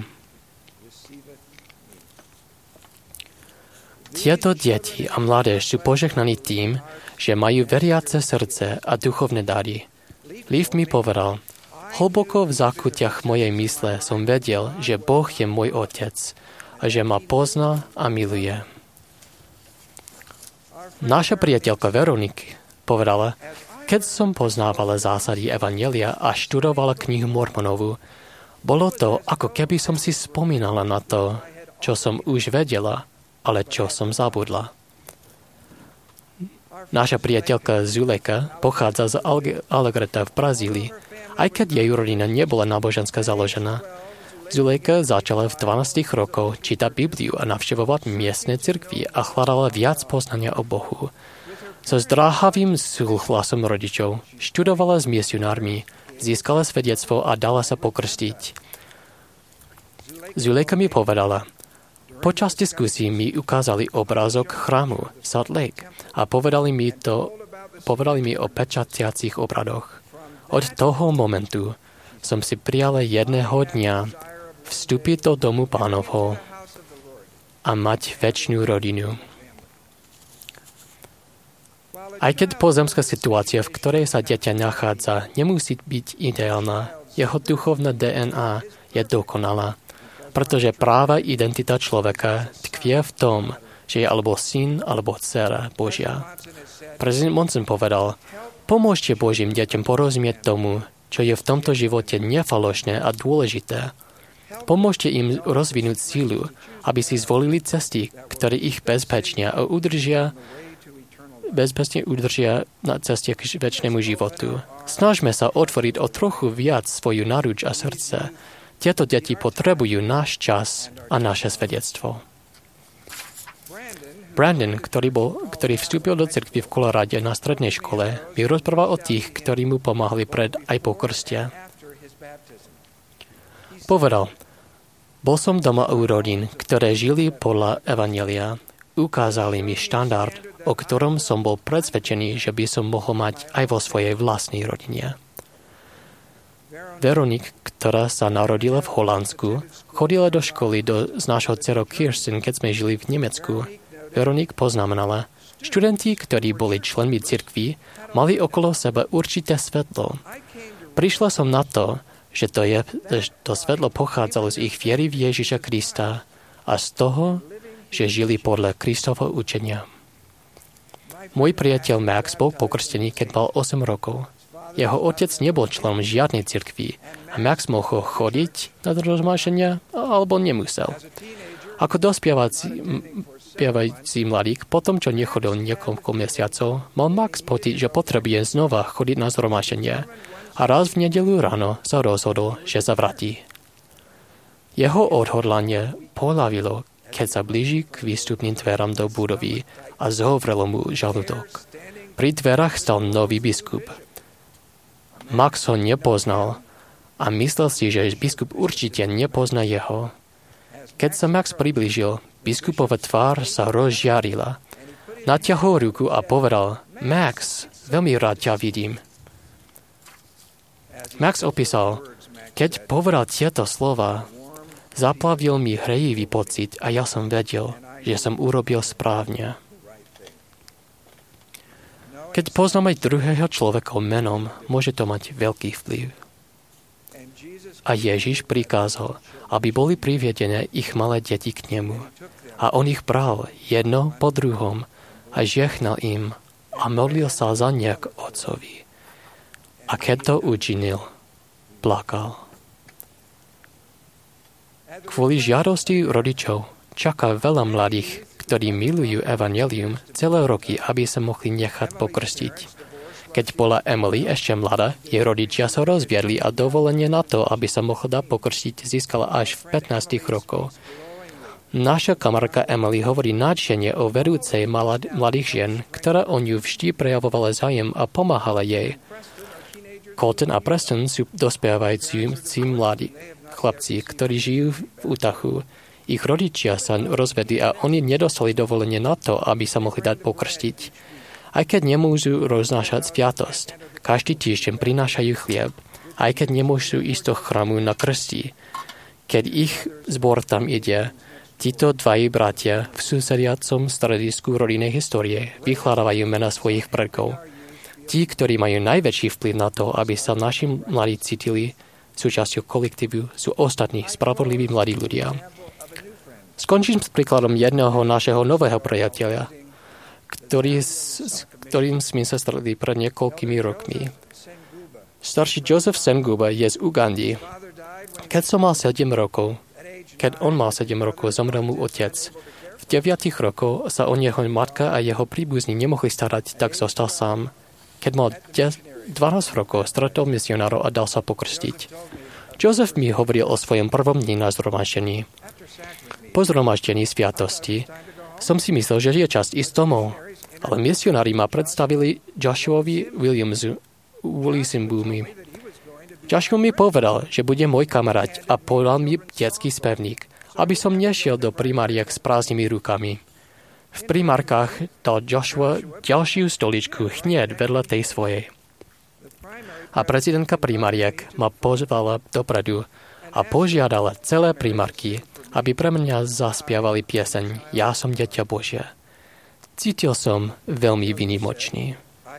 Tieto deti a mládež sú požehnaní tým, že majú veriace srdce a duchovné dary. Leaf mi povedal, hlboko v zákutiach mojej mysle som vedel, že Boh je môj otec a že ma pozná a miluje. Naša priateľka Veroniky povedala, keď som poznávala zásady evanjelia a študovala knihu Mormonovu, bolo to, ako keby som si spomínala na to, čo som už vedela, ale čo som zabudla. Naša priateľka Zulejka pochádza z Alegreta v Brazílii. Aj keď jej rodina nebola náboženská založená, Zulejka začala v dvanástich rokoch čítať Bibliu a navštevovať miestne cirkvi a hľadala viac poznania o Bohu. So zdráhavým súhlasom rodičov študovala s misionármi, získala svedectvo a dala sa pokrstiť. Zulejka mi povedala, Počas diskusí mi ukázali obrázok chrámu Salt Lake a povedali mi, to, povedali mi o pečatiacich obradoch. Od toho momentu som si prijal jedného dňa vstúpiť do domu Pánovho a mať večnú rodinu. Aj keď pozemská situácia, v ktorej sa dieťa nachádza, nemusí byť ideálna, jeho duchovná dé en á je dokonalá, pretože práva identita človeka tkvie v tom, že je alebo syn, alebo dcera Božia. Prezident Monson povedal, pomôžte Božím deťom porozumieť tomu, čo je v tomto živote nefalošné a dôležité. Pomôžte im rozvinúť sílu, aby si zvolili cesty, ktoré ich bezpečne a udržia bezpečne udržia na ceste k večnému životu. Snažme sa otvoriť o trochu viac svoju naruč a srdce. Tieto deti potrebujú náš čas a naše svedectvo. Brandon, ktorý, bol, ktorý vstúpil do cirkvi v Colorade na strednej škole, mi rozprával o tých, ktorí mu pomáhali pred aj po krste. Povedal, bol som doma u rodín, ktoré žili podľa evanjelia. Ukázali mi štandard, o ktorom som bol presvedčený, že by som mohol mať aj vo svojej vlastnej rodine. Veronik, ktorá sa narodila v Holandsku, chodila do školy do, s našou dcerou Kirsten, keď sme žili v Nemecku. Veronik poznamenala, študenti, ktorí boli členmi cirkvi, mali okolo seba určité svetlo. Prišla som na to, že to, je, že to svetlo pochádzalo z ich viery v Ježiša Krista a z toho, že žili podľa Kristovho učenia. Môj priateľ Max bol pokrstený, keď mal osem rokov. Jeho otec nebol členom žiadnej cirkvi a Max mohol chodiť na rozmášenia alebo nemusel. Ako dospievajúci mladík, potom čo nechodil niekoľko mesiacov, mal Max pocit, že potrebuje znova chodiť na zhromaždenie a raz v nedeľu ráno sa rozhodol, že sa vráti. Jeho odhodlanie poľavilo, keď sa blíži k výstupným dverám do budovy a zhovrelo mu žalúdok. Pri dverách stal nový biskup. Max ho nepoznal a myslel si, že biskup určite nepozná jeho. Keď sa Max priblížil, biskupova tvár sa rozžiarila. Natiahol ruku a povedal, Max, veľmi rád ťa vidím. Max opísal, keď povedal tieto slova, zaplavil mi hrejivý pocit a ja som vedel, že som urobil správne. Keď poznáme druhého človeka menom, môže to mať veľký vplyv. A Ježiš prikázal, aby boli privedené ich malé deti k nemu. A on ich bral jedno po druhom a žehnal im a modlil sa za ne k otcovi. A keď to učinil, plakal. Kvôli žiadosti rodičov čaká veľa mladých, ktorí milujú evanjelium celé roky, aby sa mohli nechať pokrstiť. Keď bola Emily ešte mladá, jej rodičia sa rozviedli a dovolenie na to, aby sa mohla dať pokrstiť, získala až v pätnástich rokoch. Naša kamarka Emily hovorí nadšene o vedúcej mladých žien, ktorá o ňu vždy prejavovala zájem a pomáhala jej. Colton a Preston sú dospievajúci mladí chlapci, ktorí žijú v Utahu. Ich rodičia sa rozvedli a oni nedostali dovolenie na to, aby sa mohli dať pokrstiť. Aj keď nemôžu roznášať sviatosť, každý týždeň prinášajú chlieb, aj keď nemôžu ísť do chrámu na krsti. Keď ich zbor tam ide, títo dvaji bratia v susediacom stredisku rodinnej histórie vykladávajú mena svojich predkov. Tí, ktorí majú najväčší vplyv na to, aby sa naši mladí cítili súčasťou kolektívu, sú ostatní spravodliví mladí ľudia. Skončím s príkladom jedného našeho nového priateľa, ktorý, s ktorým sme sa stretli pred niekoľkými rokmi. Starší Joseph Senguba je z Ugandy. Keď som mal sedem rokov, keď on mal sedem rokov, zomrel mu otec. V deviatich rokoch sa o neho matka a jeho príbuzní nemohli starať, tak zostal sám. Keď mal dvanásť rokov, stretol misionárov a dal sa pokrstiť. Joseph mi hovoril o svojom prvom dni na zhromaždení. Po zhromaždení sviatosti som si myslel, že je čas ísť domov, ale misionári ma predstavili Joshuovi Williamsu Williamsboomi. Joshua mi povedal, že bude môj kamarát a podal mi detský spevník aby som nešiel do primáriek s prázdnymi rukami. V primárkach dal Joshua ďalšiu stoličku hneď vedľa tej svojej. A prezidentka primáriek ma pozvala dopredu a požiadala celé primárky, aby pre mňa zaspievali pieseň Ja som dieťa Božie. Cítil som veľmi výnimočný.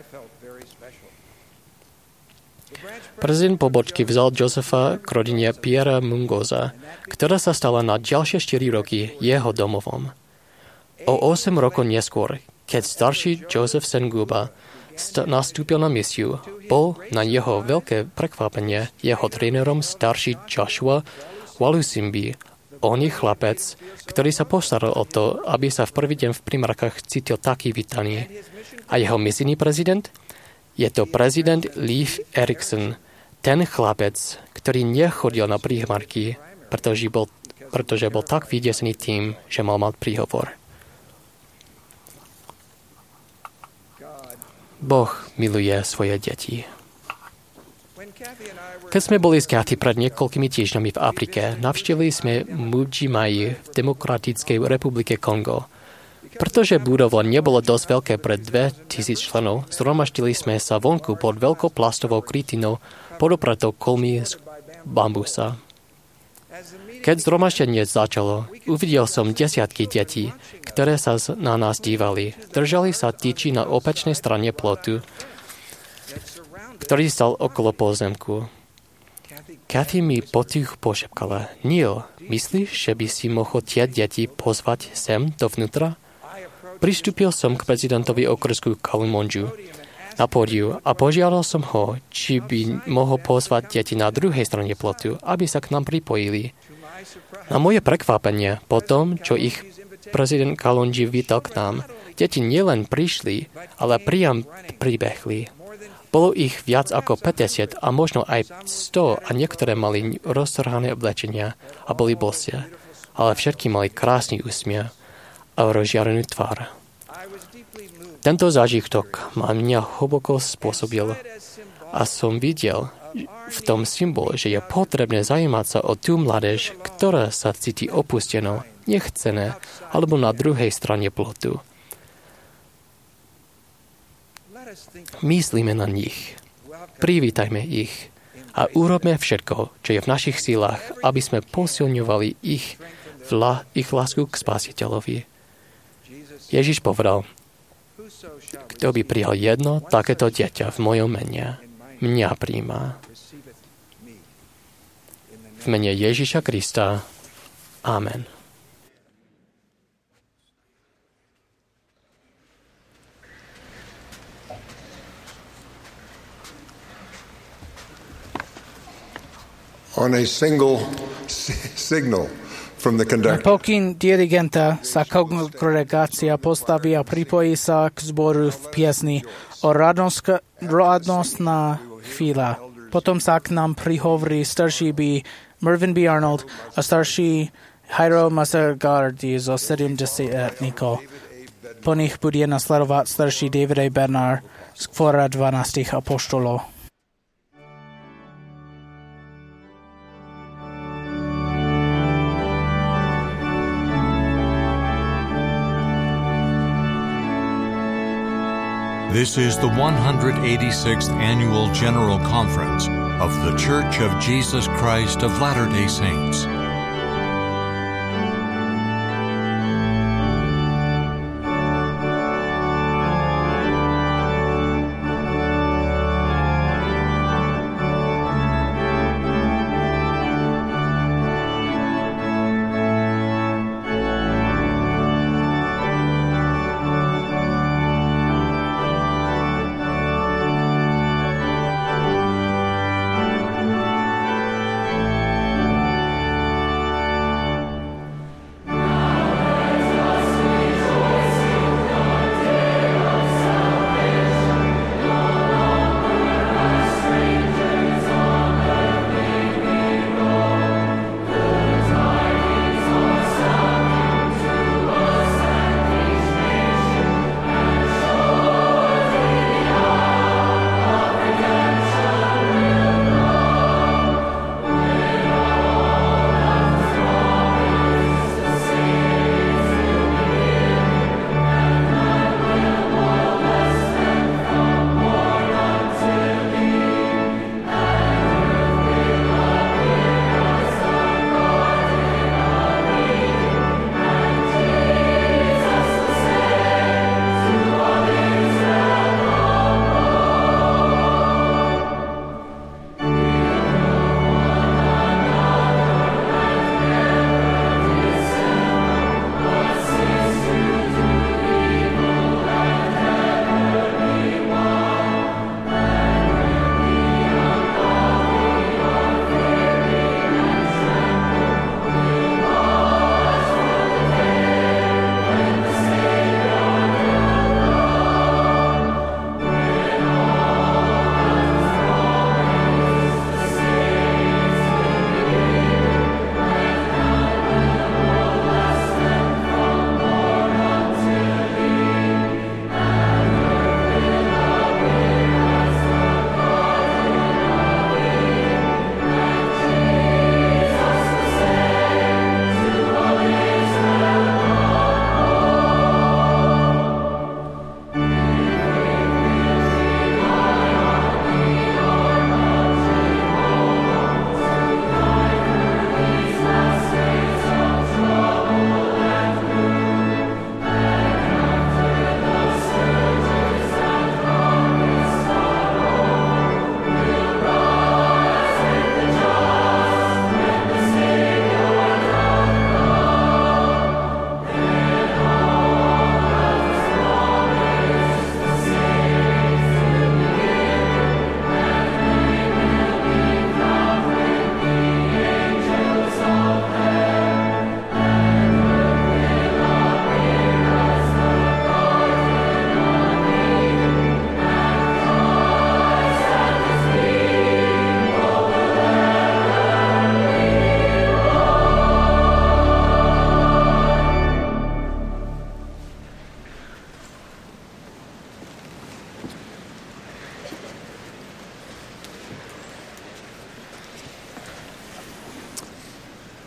Prezident pobočky vzal Josefa k rodine Piera Mungoza, ktorá sa stala na ďalšie štyri roky jeho domovom. O osem rokov neskôr, keď starší Joseph Senguba st- nastúpil na misiu, bol na jeho veľké prekvapenie jeho trénerom starší Joshua Walusimbi, oný chlapec, ktorý sa postaral o to, aby sa v prvý deň v primárkach cítil taký vítaný. A jeho misijný prezident? Je to prezident Leif Erikson, ten chlapec, ktorý nechodil na primárky, pretože bol, pretože bol tak vydesený tým, že mal mať príhovor. Boh miluje svoje deti. Keď sme boli s Kathy pred niekoľkými týždňami v Afrike, navštívili sme Mudžimaji v Demokratickej republike Kongo. Pretože budovo nebolo dosť veľké pre dvetisíc členov, zhromaždili sme sa vonku pod veľkou plastovou krytinou podopretou kolmy z bambusa. Keď zhromaždenie začalo, uvidel som desiatky detí, ktoré sa na nás dívali. Držali sa tyči na opačnej strane plotu, ktorý stal okolo pozemku. Kathy mi potichu pošepkala: Neil, myslíš, že by si mohol tie deti pozvať sem dovnútra? Pristúpil som k prezidentovi okrsku Kalumonju na pódiu a požiadal som ho, či by mohol pozvať deti na druhej strane plotu, aby sa k nám pripojili. Na moje prekvapenie, po tom, čo ich prezident Kalonji vítal k nám, deti nielen prišli, ale priam pribehli. Bolo ich viac ako päťdesiat a možno aj sto a niektoré mali roztrhané oblečenia a boli bosie, ale všetky mali krásny úsmev a rozžiarenú tvár. Tento zážitok ma mňa hlboko spôsobil a som videl v tom symbol, že je potrebné zaujímať sa o tú mládež, ktorá sa cíti opustenou, nechcené alebo na druhej strane plotu. Myslíme na nich, privítajme ich a urobme všetko, čo je v našich sílach, aby sme posilňovali ich, vla, ich lásku k Spasiteľovi. Ježiš povedal: Kto by prijal jedno takéto dieťa v mojom mene, mňa prijíma. V mene Ježiša Krista. Amen. On a single signal from the Na conductor. pokyn dirigenta sa kongregácia postaví a pripojí sa k zboru v piesni o radostka, radostná chvíľa. Potom sa k nám prihovorí starší B. Mervyn B. Arnold a starší Jairo Mazagardi zo sedemdesiatnikov. Po nich bude nasledovať starší David A. Bernard z kvora dvanástich apoštolov. This is the one hundred eighty-sixth Annual General Conference of The Church of Jesus Christ of Latter-day Saints.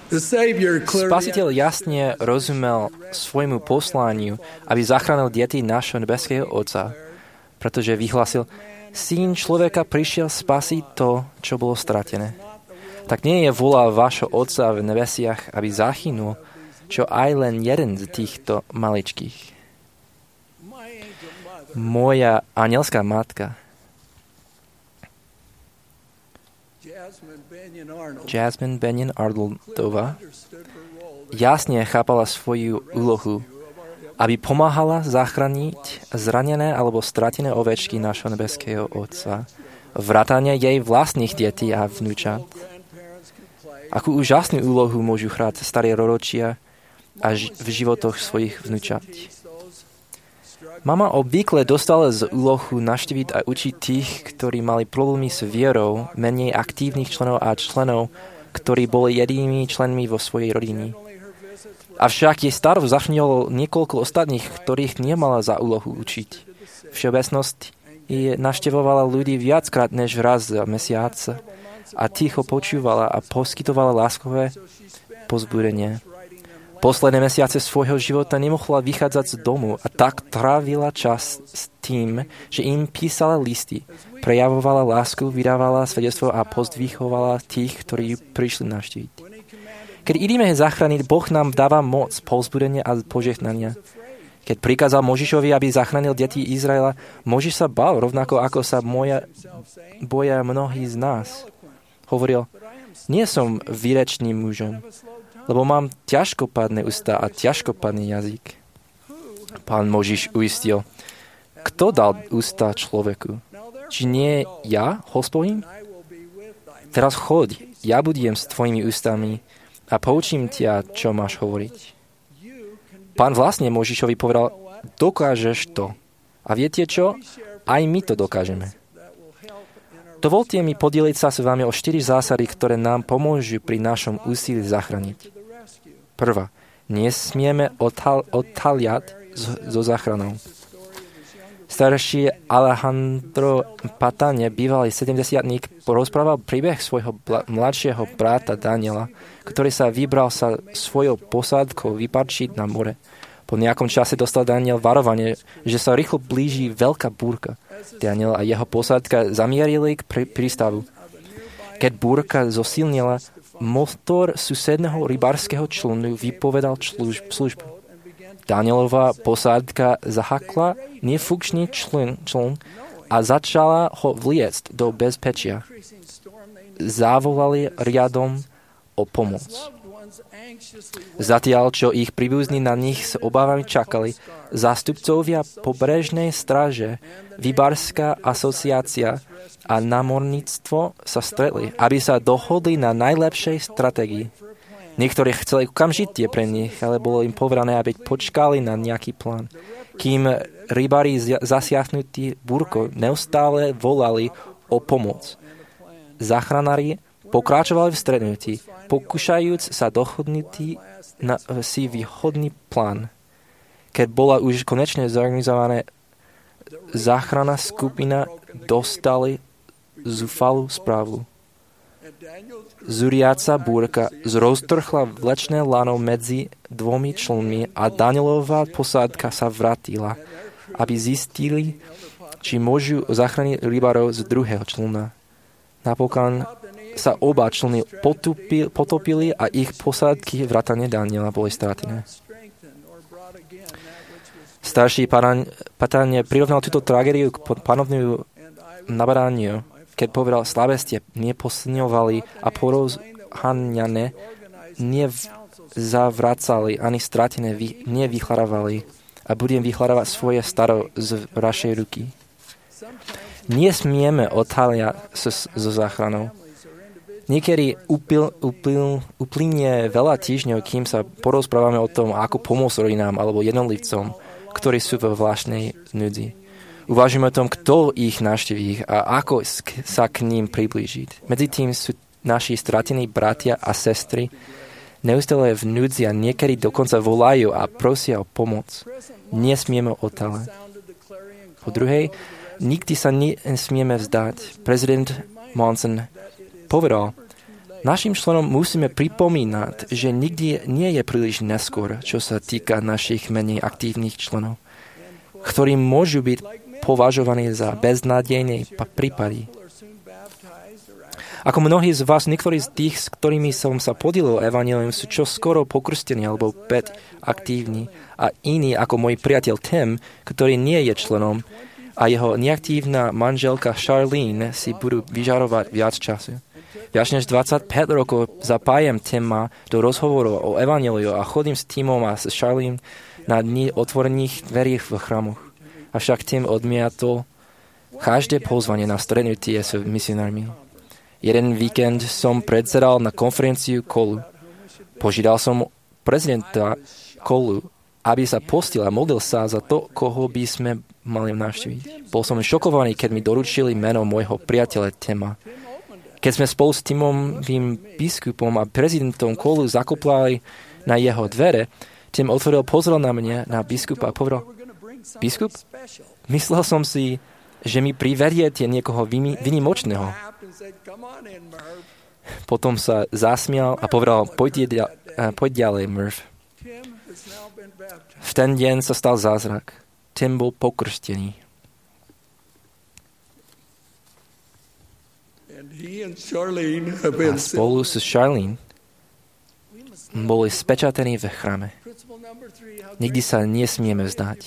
Spasiteľ jasne rozumel svojmu poslaniu, aby zachránil deti nášho nebeského Otca, pretože vyhlásil, Syn človeka prišiel spasiť to, čo bolo stratené. Tak nie je vôľa vášho Otca v nebesiach, aby zachynul, čo aj len jeden z týchto maličkých. Moja anielská matka, Jasmine Benyon Arnoldová, jasne chápala svoju úlohu, aby pomáhala zachrániť zranené alebo stratené ovečky nášho nebeského Otca, vrátane jej vlastných detí a vnúčat. Akú úžasnú úlohu môžu hrať starí rodičia a ž- v životoch svojich vnúčat. Mama obvykle dostala z úlohu navštíviť a učiť tých, ktorí mali problémy s vierou, menej aktívnych členov a členov, ktorí boli jedinými členmi vo svojej rodine. Avšak jej starov zachránilo niekoľko ostatných, ktorých nemala za úlohu učiť. Všeobecnosť je navštevovala ľudí viackrát než raz za mesiac a ticho počúvala a poskytovala láskové povzbudenie. Posledné mesiace svojho života nemohla vychádzať z domu a tak trávila čas s tým, že im písala listy, prejavovala lásku, vydávala svedectvo a pozdvihovala tých, ktorí prišli navštíviť. Keď ideme zachrániť, Boh nám dáva moc, povzbudenie a požehnania. Keď prikázal Možišovi, aby zachránil deti Izraela, Možiš sa bál rovnako ako sa moja, boja mnohí z nás. Hovoril, nie som výrečným mužom, lebo mám ťažkopádne ústa a ťažkopádny jazyk. Pán Možiš uistil, kto dal ústa človeku? Či nie ja, Hospodin? Teraz choď, ja budem s tvojimi ústami a poučím ťa, čo máš hovoriť. Pán vlastne Možišovi povedal, dokážeš to. A viete čo? Aj my to dokážeme. Dovolte mi podeliť sa s vami o štyri zásady, ktoré nám pomôžu pri našom úsilí zachrániť. Prvá. Nesmieme odhal, odhaliať zo záchranou. Starší Alejandro Patane, bývalý sedemdesiatnik, porozprával príbeh svojho bla, mladšieho brata Daniela, ktorý sa vybral sa svojou posádkou vyparčiť na more. Po nejakom čase dostal Daniel varovanie, že sa rýchlo blíži veľká búrka. Daniel a jeho posádka zamierili k prí, prístavu. Keď búrka zosilnila, motor susedného rybárskeho člunu vypovedal čluž, službu. Danielová posádka zahakla nefunkčný člun, člun a začala ho vliecť do bezpečia. Zavolali riadom o pomoc. Zatiaľ, čo ich príbuzní na nich s obávami čakali, zástupcovia pobrežnej stráže, Rybárska asociácia a námorníctvo sa stretli, aby sa dohodli na najlepšej stratégii. Niektorí chceli okamžite pre nich, ale bolo im povedané, aby počkali na nejaký plán. Kým rybári zasiahnutí búrkou neustále volali o pomoc. Záchranári pokračovali v stretnutí, pokúšajúc sa dohodnúť na si výhodný plán. Keď bola už konečne zorganizovaná záchranná skupina, dostali zúfalú správu. Zúriaca búrka zroztrhla vlečné lano medzi dvomi člnmi a Danielová posádka sa vrátila, aby zistili, či môžu zachrániť rybárov z druhého člna. Napokon sa oba člny potopili, potopili a ich posádky vrátane Daniela boli stratené. Starší Patane prirovnal túto tragédiu k panovnému nabadaniu, keď povedal, slabé ste neposilňovali a porozháňané nezavracali, ani stratené vy, nevychlarovali a budem vychladávať svoje staro z vašej ruky. Nesmieme odháľať so záchranou. Niekedy upl, upl, uplynie veľa týždňov, kým sa porozprávame o tom, ako pomôcť rodinám alebo jednotlivcom, ktorí sú vo zvláštnej núdzi. Uvažujeme o tom, kto ich navštíví a ako sa k ním priblížiť. Medzi tým sú naši stratení bratia a sestry neustále v núdzi a niekedy dokonca volajú a prosia o pomoc. Nesmieme otáľať. Po druhej, nikdy sa nesmieme vzdať. Prezident Monson povedal, Našim členom musíme pripomínať, že nikdy nie je príliš neskôr, čo sa týka našich menej aktívnych členov, ktorí môžu byť považovaní za beznádejné prípady. Ako mnohí z vás, niektorí z tých, s ktorými som sa podielil evanjelium, sú čo skoro pokrstení alebo päť aktívni a iní ako môj priateľ Tim, ktorý nie je členom, a jeho neaktívna manželka Charlene si budú vyžarovať viac času. Viac než dvadsaťpäť rokov zapájem Tima do rozhovorov o evanjeliu a chodím s Timom a s Charlene na dni otvorených dverí v chrámoch. Avšak Tim odmiatol každé pozvanie na stretnutie s misionármi. Jeden víkend som predsedal na konferenciu Kolu. Požiadal som prezidenta Kolu, aby sa postil a modlil sa za to, koho by sme mali navštíviť. Bol som šokovaný, keď mi doručili meno môjho priateľa Tima. Keď sme spolu s Timovým biskupom a prezidentom Kolu zakoplali na jeho dvere, Tim otvoril, pozrel na mňa, na biskupa a povedal: Biskup, myslel som si, že mi privediete niekoho výnimočného. Potom sa zasmial a povedal: Poď, poď ďalej, Murph. V ten deň sa stal zázrak. Tim bol pokrstený. A spolu s Charlene boli spečatení v chráme. Nikdy sa nesmieme vzdať.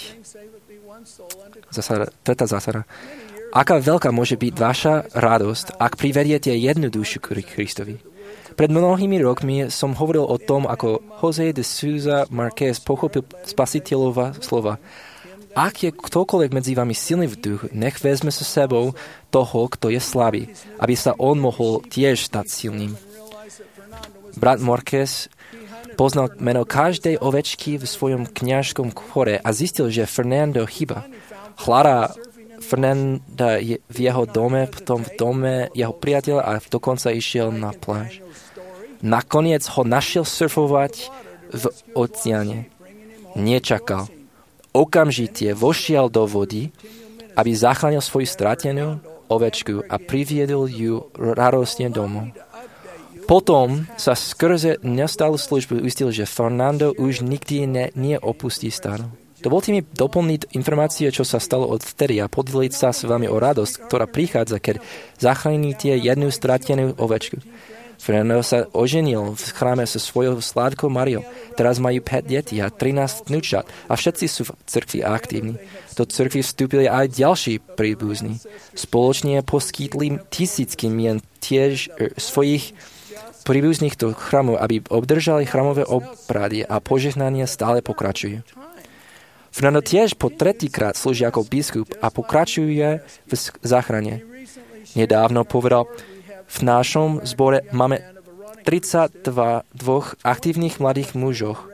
Zásada, to je tá zásada. Aká veľká môže byť vaša radosť, ak privediete jednu dušu k Kristovi? Pred mnohými rokmi som hovoril o tom, ako José de Sousa Marquez pochopil spasiteľova slova. Ak je ktokoľvek medzi vami silný v duchu, nech vezme so sebou toho, kto je slabý, aby sa on mohol tiež stať silným. Brat Marquez poznal meno každej ovečky v svojom kňažskom chore a zistil, že Fernando chyba. Hľadá Fernanda v jeho dome, potom v dome jeho priateľa a dokonca išiel na pláž. Nakoniec ho našiel surfovať v oceáne. Nečakal. Okamžite vošiel do vody, aby zachránil svoju stratenú ovečku a priviedol ju radostne domov. Potom sa skrze neustálu službu uistil, že Fernando už nikdy ne, nie opustí stádo. Dovolte mi doplniť informácie, čo sa stalo od vtedy a podeliť sa s vami o radosť, ktorá prichádza, keď zachránite jednu stratenú ovečku. Fernando sa oženil v chráme so svojou sládkou Mariou. Teraz majú päť detí a trinásť vnúčat a všetci sú v cirkvi aktívni. Do cirkvi vstúpili aj ďalší príbuzní. Spoločne poskytli tisícky mien tiež svojich príbuzných do chrámu, aby obdržali chrámové obrady a požehnania stále pokračujú. Fernando tiež po tretíkrát slúži ako biskup a pokračuje v záchrane. Nedávno povedal: v našom zbore máme tridsaťdva dvoch aktívnych mladých mužov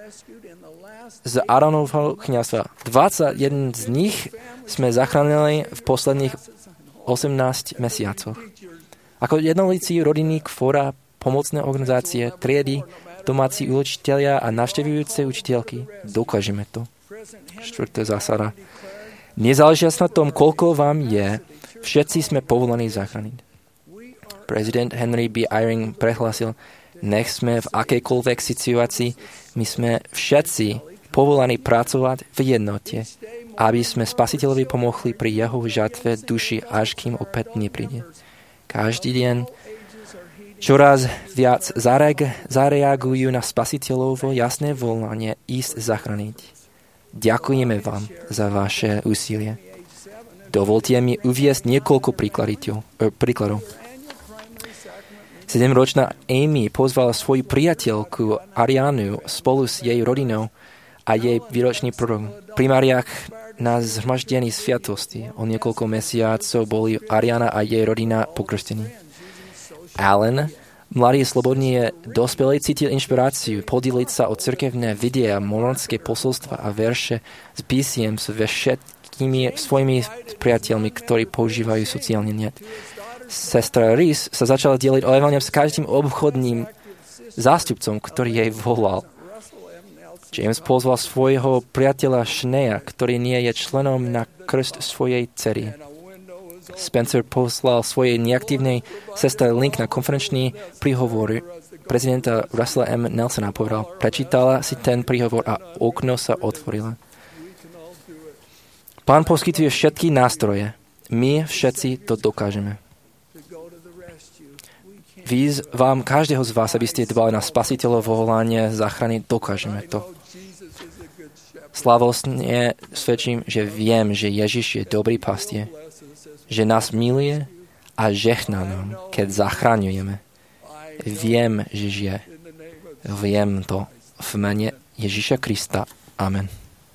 z Aronovho kňazstva. dvadsaťjeden z nich sme zachránili v posledných osemnástich mesiacoch. Ako jednotlivci rodinní kvora, pomocné organizácie, triedy, domáci učitelia a navštevujúce učiteľky, dokážeme to. Štvrtá zásada. Nezáležia na tom, koľko vám je, všetci sme povolaní zachrániť. Prezident Henry B. Eyring prehlásil: nech sme v akejkoľvek situácii, my sme všetci povolaní pracovať v jednote, aby sme Spasiteľovi pomohli pri jeho žatve duši, až kým opäť nepríde. Každý deň čoraz viac zareagujú na Spasiteľovo jasné volanie ísť zachrániť. Ďakujeme vám za vaše úsilie. Dovolte mi uviesť niekoľko príkladov. Sedemročná Amy pozvala svoju priateľku Arianu spolu s jej rodinou a jej výročný program. Pri Mariách na zhromaždení sviatosti o niekoľko mesiacov boli Ariana a jej rodina pokrstení. Alan, mladý slobodný dospelý, cítil inšpiráciu podeliť sa o cirkevné videa, mormonské posolstva a verše s písiem so všetkými svojimi priateľmi, ktorí používajú sociálny net. Sestra Reese sa začala deliť o evanjelium s každým obchodným zástupcom, ktorý jej volal. James pozval svojho priateľa Shneya, ktorý nie je členom, na krst svojej dcery. Spencer poslal svojej neaktívnej sestre link na konferenčný príhovor prezidenta Russella M. Nelsona. Povedal, prečítala si ten príhovor a okno sa otvorilo. Pán poskytuje všetky nástroje. My všetci to dokážeme. Výzvam každého z vás, aby ste dbali na spasiteľovo volanie záchrany, dokážeme to. Slavostne svedčím, že viem, že Ježiš je dobrý pastie, že nás miluje a žehná nám, keď zachraňujeme. Viem, že žije. Viem to v mene Ježiša Krista. Amen.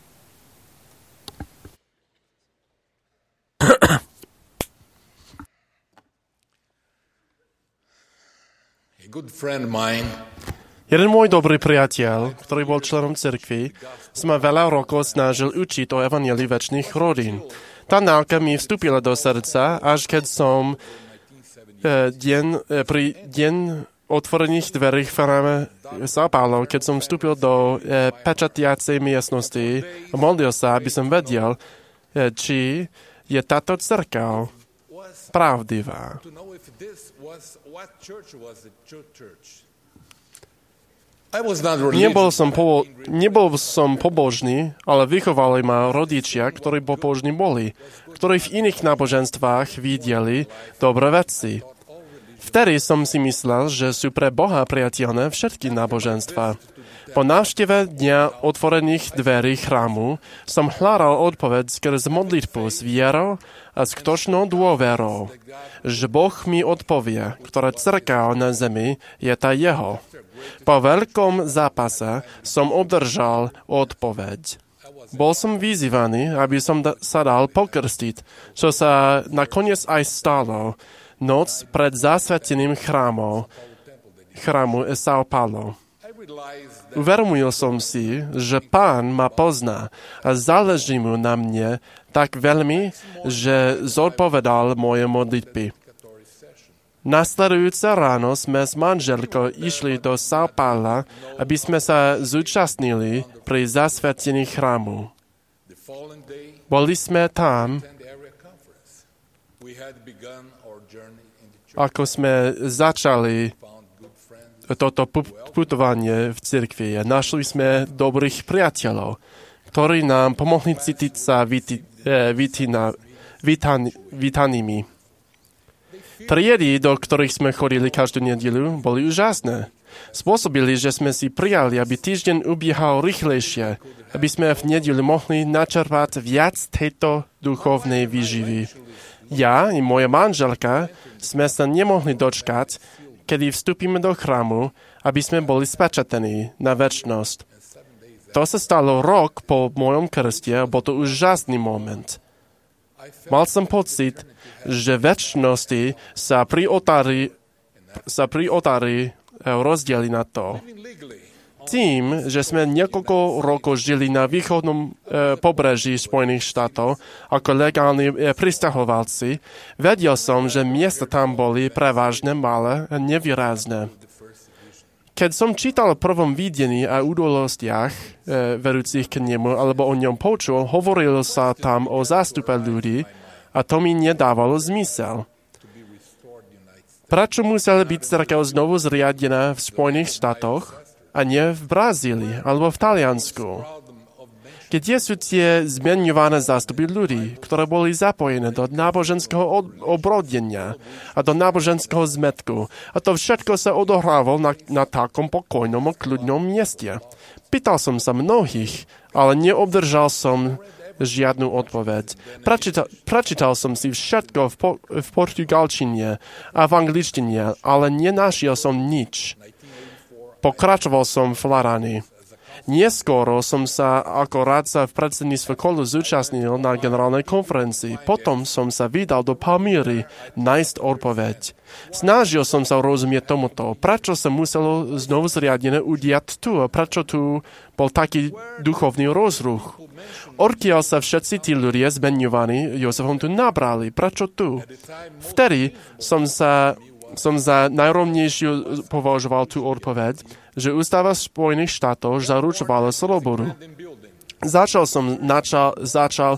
Jeden môj dobrý priateľ, ktorý bol členom cirkvi, sa ma veľa rokov snažil učiť o evanjelii večných rodín. Tá náuka mi vstúpila do srdca, až keď som e, deň, e, pri deň otvorených dverí v chráme São Paulo, keď som vstúpil do e, pečatiacej miestnosti a modlil sa, aby som vedel, e, či je táto cirkev pravdivá. Nebol som, po, nebol som pobožný, ale vychovali ma rodičia, ktorí pobožní boli, ktorí v iných náboženstvách videli dobré veci. Vtedy som si myslel, že sú pre Boha priateľné všetky náboženstva. Po návšteve Dňa otvorených dverí chrámu som hľadal odpoveď skrz modlitbu s vierou a skutočnou dôverou, že Boh mi odpovie, ktorá cirkev na zemi je tá jeho. Po veľkom zápase som obdržal odpoveď. Bol som vyzývaný, aby som da- sa dal pokrstiť, čo sa nakoniec aj stalo noc pred zasvetením chrámom, chrámu São Paulo. Uvedomil som si, že Pán ma pozná a záleží mu na mne tak veľmi, že zodpovedal moje modlitby. Nasledujúce ráno sme s manželkou išli do São Paula, aby sme sa zúčastnili pri zasvetení chrámu. Boli sme tam, ako sme začali toto putovanie v cirkvi. Našli sme dobrých priateľov, ktorí nám pomohli cítiť sa vyti, eh, vitina, vitan, vitanými. Triedy, do ktorých sme chodili každú nedeľu, boli úžasné. Spôsobili, že sme si prijali, aby týždeň ubiehal rýchlejšie, aby sme v nedeľu mohli načerpať viac tejto duchovnej výživy. Ja i moja manželka sme sa nemohli dočkať, kedy vstúpime do chrámu, aby sme boli spečatení na večnosť. To sa stalo rok po mojom krste a bol to úžasný moment. Mal som pocit, že večnosti sa pri otári, sa pri otári rozdieli na to. Tým, že sme niekoľko rokov žili na východnom e, pobreží Spojených štátov ako legálni e, pristahovalci, vedel som, že miesta tam boli prevažne malé a nevýrazné. Keď som čítal o prvom videní a udalostiach e, verúcich k nemu, alebo o ňom počul, hovorilo sa tam o zástupe ľudí a to mi nedávalo zmysel. Prečo musela byť cirkev znovu zriadená v Spojených štátoch a nie v Brazílii alebo v Taliansku? Kde sú tie zmienované zástupy ľudí, ktoré boli zapojené do náboženského obrodenia a do náboženského zmetku? A to všetko sa odohrávalo na, na takom pokojnom a kľudnom mieste. Pýtal som sa mnohých, ale neobdržal som žiadnu odpoveď. Prečítal, prečítal som si všetko v, po, v portugalčine a v angličtine, ale nenašiel som nič. Pokračoval som v hľadaní. Neskôr som sa ako rádca v predsedníctve kolu zúčastnil na generálnej konferencii. Potom som sa vydal do Palmíry nájsť odpoveď. Snažil som sa rozumieť tomuto, prečo sa muselo znovu zriadené udiať tu a prečo tu bol taký duchovný rozruch. Odkiaľ sa všetci tí ľudia zmenovaní Jozefom tu nabrali, prečo tu? Vtedy som sa som za najrovnejšiu považoval tú odpoveď, že ústava Spojených štátov zaručovala slobodu. Začal som načal, začal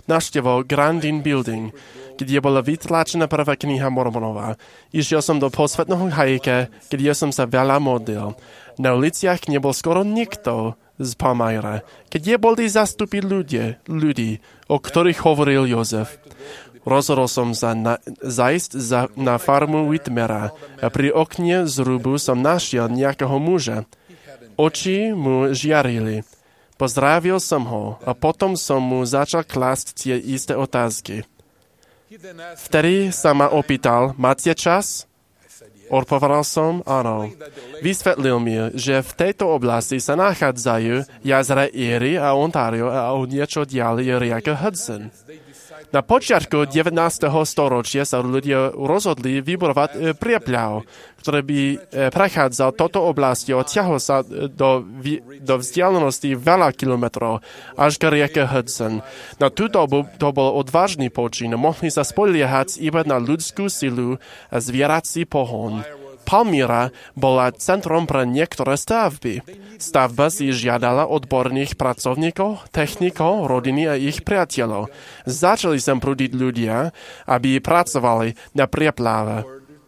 navštevoval Grandin Building, kde bola vytlačená prvá kniha Mormonova. Išiel som do posvetného hajka, kde som sa veľa modlil. Na uliciach nebol skoro nikto z Palmyra, kde boli zastupy ľudí, ľudí, o ktorých hovoril Jozef. Rozhodol som sa na, zajsť za, na farmu Whitmera a pri okne zrubu som našiel nejakého muža. Oči mu žiarili. Pozdravil som ho a potom som mu začal klásť tie isté otázky. Vtedy sa ma opýtal, máte čas? Odpovedal som, áno. Vysvetlil mi, že v tejto oblasti sa nachádzajú jazera Erie a Ontario a o niečo ďalej je rieka Hudson. Na počiatku devätnásteho storočia sa ľudia rozhodli vybudovať priepľav, ktorý by prechádzal toto oblasti a odtiahol sa do, do vzdialenosti veľa kilometrov až k rieke Hudson. Na tú dobu to bol odvážny počin, mohli sa spoliehať iba na ľudskú silu a zvierací pohon. Palmyra bola centrom pre niektoré stavby. Stavba si žiadala odborných pracovníkov, technikov, rodiny a ich priateľov. Začali sem prúdiť ľudia, aby pracovali na prieplave.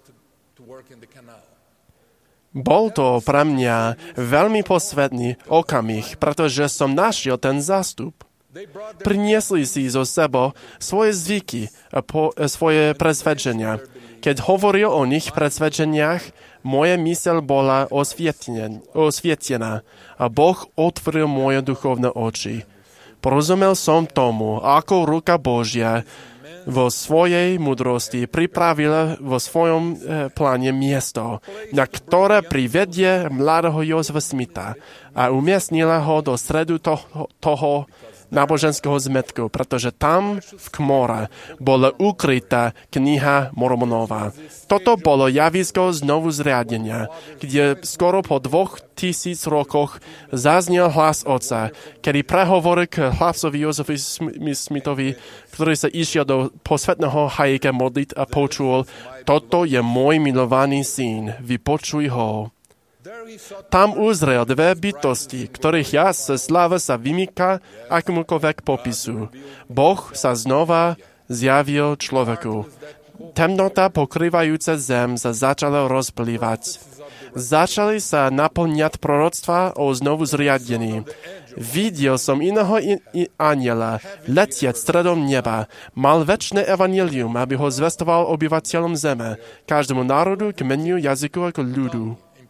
Bol to pre mňa veľmi posvetný okamih, pretože som našiel ten zástup. Priniesli si zo sebou svoje zvyky a po, svoje presvedčenia. Keď hovoril o nich presvedčeniach, moja myseľ bola osvietená a Boh otvoril moje duchovné oči. Porozumel som tomu, ako ruka Božia vo svojej múdrosti pripravila vo svojom e, pláne miesto, na ktoré privedie mladého Josefa Smitha a umiestnila ho do stredu toho, toho náboženského zmetku, pretože tam v Kmore bola ukrytá kniha Mormonova. Toto bolo javisko znovu zriadenia, kde skoro po dvoch tisíc rokoch zaznel hlas Otca, kedy prehovoril k hlasovi Josefovi Smithovi, ktorý sa išiel do posvetného hajka modliť a počul: toto je môj milovaný syn, vypočuj ho. Tam uzrel dve bytosti, ktorých jas sa sláva sa vymýka akomukoľvek popisu. Boh sa znova zjavil človeku. Temnota pokrývajúca zem sa začala rozplývať. Začali sa naplňať proroctva o znovu zriadení. Videl som iného in- in- aniela letieť stredom neba. Mal večné evanjelium, aby ho zvestoval obyvateľom zeme, každému národu, kmeniu, jazyku ako ľudu.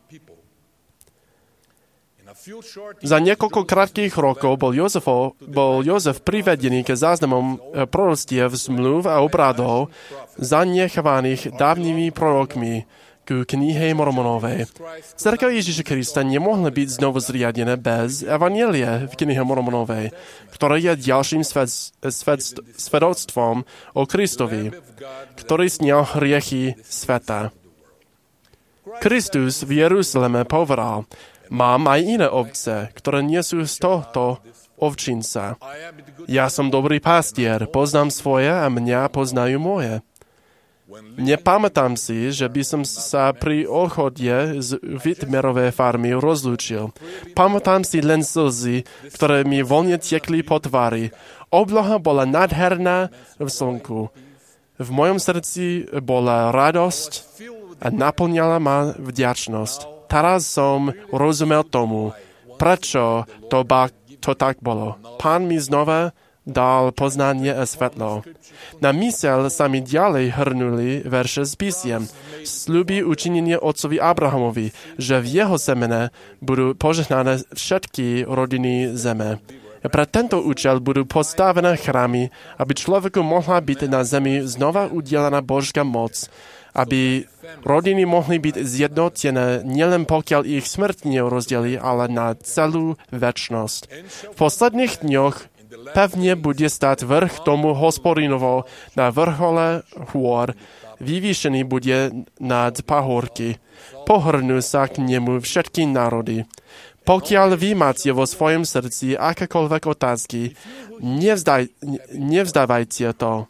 Za niekoľko krátkých rokov bol, Jozefo, bol Jozef privedený ke záznamom proroctiev, zmluv a obradov zanechovaných dávnymi prorokmi ku knihe Mormonovej. Cirkev Ježiša Krista nemohla byť znovu zriadená bez evanjelia v knihe Mormonovej, ktoré je ďalším svet, svet, svedectvom o Kristovi, ktorý snial hriechy sveta. Kristus v Jeruzaleme povedal: mám aj iné ovce, ktoré nie sú z tohto ovčinca. Ja som dobrý pastier, poznám svoje a mňa poznajú moje. Nepamätám si, že by som sa pri odchode z Whitmerovej farmy rozlúčil. Pamätám si len slzy, ktoré mi voľne tiekli po tvári. Obloha bola nádherná v slnku. V mojom srdci bola radosť a naplňala ma vďačnosť. Teraz som rozumel tomu, prečo to, ba, to tak bolo. Pán mi znova dal poznanie a svetlo. Na myseľ sa mi ďalej hrnuli verše z písiem. Sľuby učinenie otcovi Abrahamovi, že v jeho semene budú požehnané všetky rodiny zeme. Pre tento účel budú postavené chrámy, aby človeku mohla byť na zemi znova udelená Božská moc, aby rodiny mohli byť zjednotené nielen pokiaľ ich smrť nerozdelí, ale na celú večnosť. V posledných dňoch pevne bude stať vrch tomu Hospodinovo na vrchole hôr, vyvýšený bude nad pahorky. Pohrnú sa k nemu všetky národy. Pokiaľ vy máte vo svojom srdci akékoľvek otázky, nevzdaj, nevzdávajte to.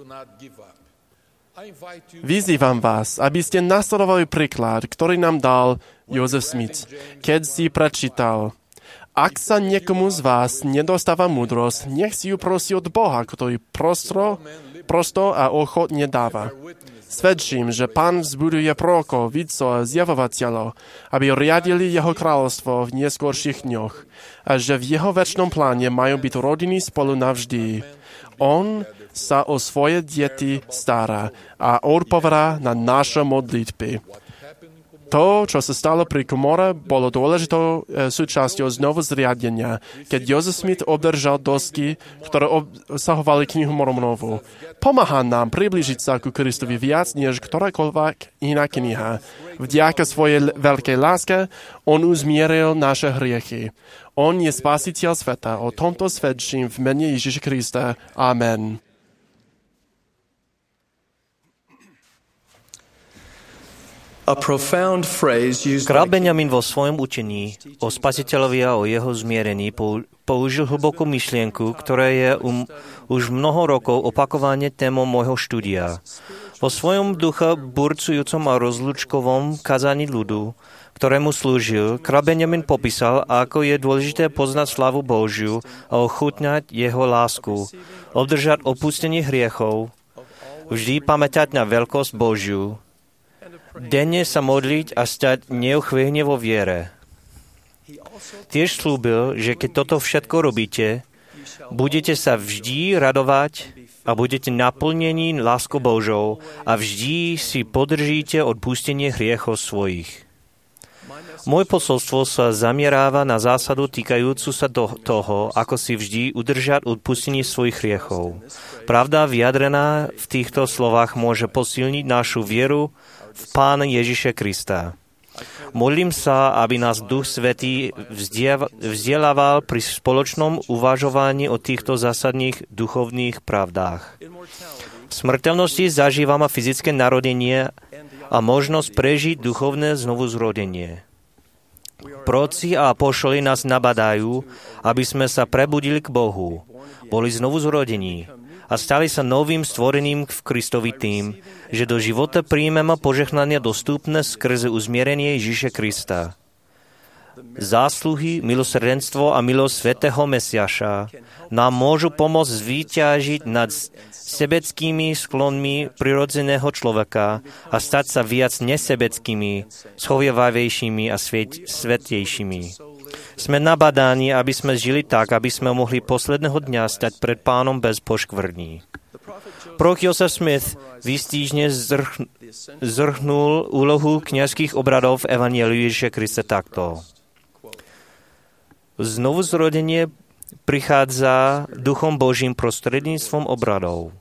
Vyzývam vás, aby ste nasledovali príklad, ktorý nám dal Joseph Smith, keď si prečítal: Ak sa niekomu z vás nedostáva múdrosť, nech si ju prosí od Boha, ktorý prostro, prosto a ochotne dáva. Svedčím, že Pán vzbuduje prorokov, vidcov a zjavovateľov, aby riadili jeho kráľovstvo v neskorších dňoch a že v jeho večnom pláne majú byť rodiny spolu navždy. On sa o svoje deti stará a odpovedá na naše modlitby. To, čo sa stalo pri komore, bolo dôležitou e, súčasťou znovu zriadenia, keď Joseph Smith obdržal dosky, ktoré obsahovali knihu Mormonovu. Pomáha nám priblížiť sa ku Kristovi viac, než ktorákoľvek iná kniha. Vďaka svojej veľkej láske on uzmieril naše hriechy. On je spasiteľ sveta. O tomto svedčím v mene Ježiša Krista. Amen. Král Benjamin vo svojom učení o Spasiteľovi a o jeho zmierení použil hlbokú myšlienku, ktorá je um, už mnoho rokov opakovane témou môjho štúdia. Vo svojom ducha burcujúcom a rozlúčkovom kazaní ľudu, ktorému slúžil, král Benjamin popísal, ako je dôležité poznať slavu Božiu a ochutnať jeho lásku, obdržať opustenie hriechov, vždy pamätať na veľkosť Božiu, denne sa modliť a stať neuchvejne vo viere. Tiež slúbil, že keď toto všetko robíte, budete sa vždy radovať a budete naplnení láskou Božou a vždy si podržíte odpustenie hriechov svojich. Moje posolstvo sa zamieráva na zásadu týkajúcu sa do toho, ako si vždy udržať odpustenie svojich hriechov. Pravda vyjadrená v týchto slovách môže posilniť našu vieru v Pána Ježiša Krista. Modlím sa, aby nás Duch Svätý vzdelával pri spoločnom uvažovaní o týchto zásadných duchovných pravdách. V smrteľnosti zažívame fyzické narodenie a možnosť prežiť duchovné znovuzrodenie. Proroci a apoštoli nás nabadajú, aby sme sa prebudili k Bohu, boli znovuzrodení a stali sa novým stvorením v Kristovi tým, že do života príjmeme požehnania dostupné skrze uzmierenie Ježiša Krista. Zásluhy, milosrdenstvo a milosť svätého Mesiaša nám môžu pomôcť zvíťažiť nad sebeckými sklonmi prirodzeného človeka a stať sa viac nesebeckými, schovievavějšími a svet, svetejšími. Sme nabádáni, aby sme žili tak, aby sme mohli posledného dňa stať pred Pánom bez poškvrní. Prorok Joseph Smith výstižne zrch, zrchnul úlohu kňazských obradov v Evangeliu Ježiša Krista takto. Znovuzrodenie prichádza Duchom Božím prostredníctvom obradov.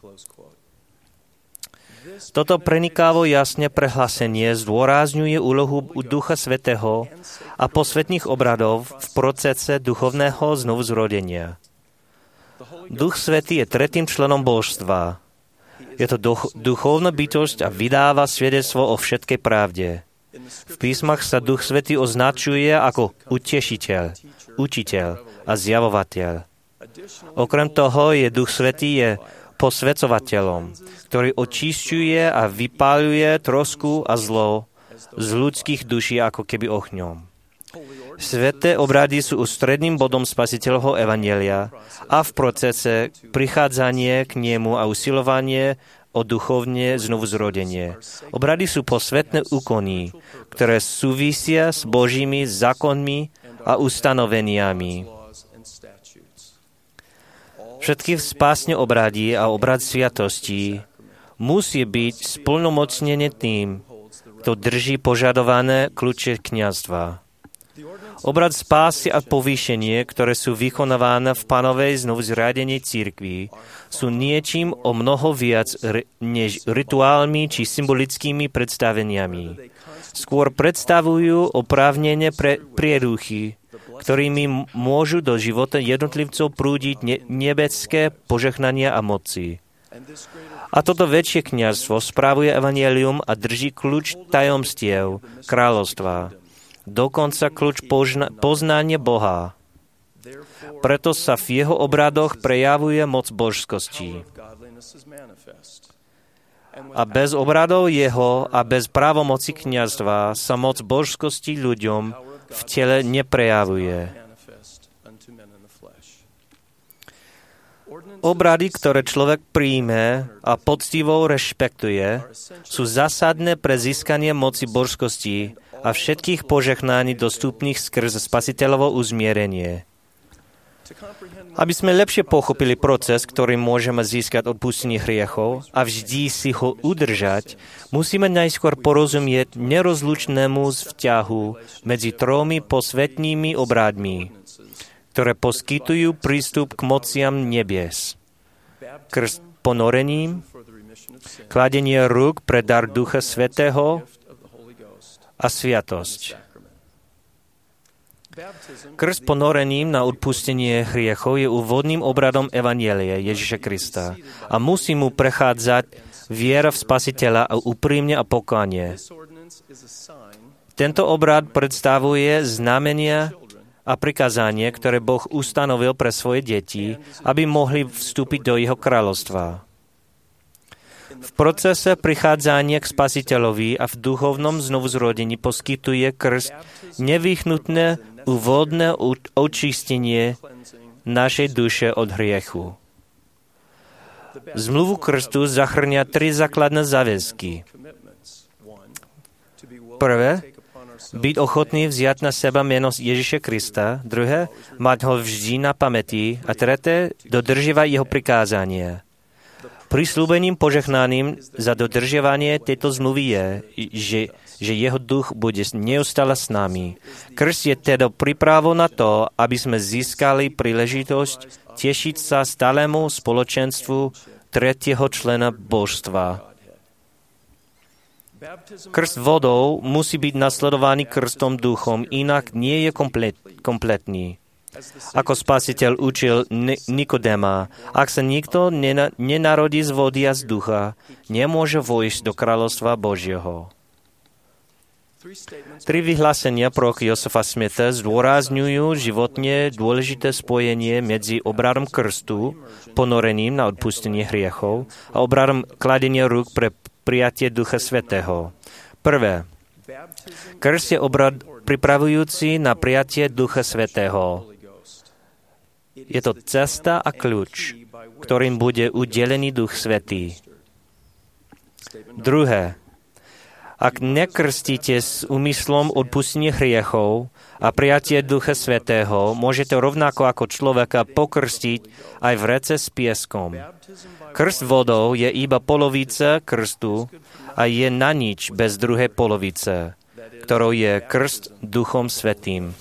Toto prenikávo jasne prehlásenie zdôrazňuje úlohu Ducha Svätého a posvetných obradov v procese duchovného znovuzrodenia. Duch Svätý je tretím členom božstva. Je to duch, duchovná bytosť a vydáva svedectvo o všetkej pravde. V písmach sa Duch Svätý označuje ako utešiteľ, učiteľ a zjavovateľ. Okrem toho je Duch Svätý je posvedcovateľom, ktorý očisťuje a vypáľuje trosku a zlo z ľudských duší ako keby ohňom. Sväté obrady sú ústredným bodom Spasiteľovho evanjelia a v procese prichádzanie k nemu a usilovanie o duchovne znovuzrodenie. Obrady sú posvetné úkony, ktoré súvisia s Božími zákonmi a ustanoveniami. Všetky spásne obrady a obrad sviatostí musí byť splnomocnené tým, kto drží požadované kľúče kňazstva. Obrad spásy a povýšenie, ktoré sú vykonávané v Pánovej znovuzriadenej cirkvi, sú niečím o mnoho viac než rituálmi či symbolickými predstaveniami. Skôr predstavujú oprávnenie pre prieduchy, ktorými môžu do života jednotlivcov prúdiť ne- nebeské požehnania a moci. A toto väčšie kňazstvo správuje evanjelium a drží kľúč tajomstiev kráľovstva, dokonca kľúč požna- poznania Boha. Preto sa v jeho obradoch prejavuje moc božskosti. A bez obradov jeho a bez právomoci kňazstva sa moc božskosti ľuďom v tele neprejavuje. Obrady, ktoré človek príjme a poctivo rešpektuje, sú zásadné pre získanie moci božskosti a všetkých požehnaní dostupných skrze spasiteľovo uzmierenie. Aby sme lepšie pochopili proces, ktorým môžeme získať odpustenie hriechov a vždy si ho udržať, musíme najskôr porozumieť nerozlučnému vzťahu medzi tromi posvetnými obrádmi, ktoré poskytujú prístup k mociam nebies. Krst ponorením, kladenie rúk pre dar Ducha Svätého a sviatosť. Krst ponorením na odpustenie hriechov je úvodným obradom Evanjelia Ježiša Krista a musí mu prechádzať viera v Spasiteľa a úprimne a pokánie. Tento obrad predstavuje znamenia a prikázanie, ktoré Boh ustanovil pre svoje deti, aby mohli vstúpiť do jeho kráľovstva. V procese prichádzania k Spasiteľovi a v duchovnom znovuzrodení poskytuje krst nevyhnutné úvodné očistenie našej duše od hriechu. Zmluvu krstu zahrňa tri základné záväzky. Prvé, byť ochotný vziať na seba meno Ježiša Krista. Druhé, mať ho vždy na pamäti. A treté, dodržiavať jeho prikázanie. Prisľúbením požehnaným za dodržiavanie tejto zmluvy je, že, že jeho duch bude neustále s nami. Krst je teda prípravou na to, aby sme získali príležitosť tešiť sa stálemu spoločenstvu tretieho člena božstva. Krst vodou musí byť nasledovaný krstom duchom, inak nie je komplet, kompletný. Ako Spasiteľ učil Nikodéma, ak sa nikto nenarodí z vody a z ducha, nemôže vojsť do kráľovstva Božieho. Tri vyhlásenia proroka Josefa Smitha zdôrazňujú životne dôležité spojenie medzi obradom krstu, ponorením na odpustenie hriechov, a obradom kladenia rúk pre prijatie Ducha Svätého. Prvé, krst je obrad pripravujúci na prijatie Ducha Svätého. Je to cesta a kľúč, ktorým bude udelený Duch Svätý. Druhé, ak nekrstíte s úmyslom odpustenie hriechov a prijatie Ducha Svätého, môžete rovnako ako človeka pokrstiť aj v rece s pieskom. Krst vodou je iba polovica krstu a je na nič bez druhej polovice, ktorou je krst Duchom Svätým.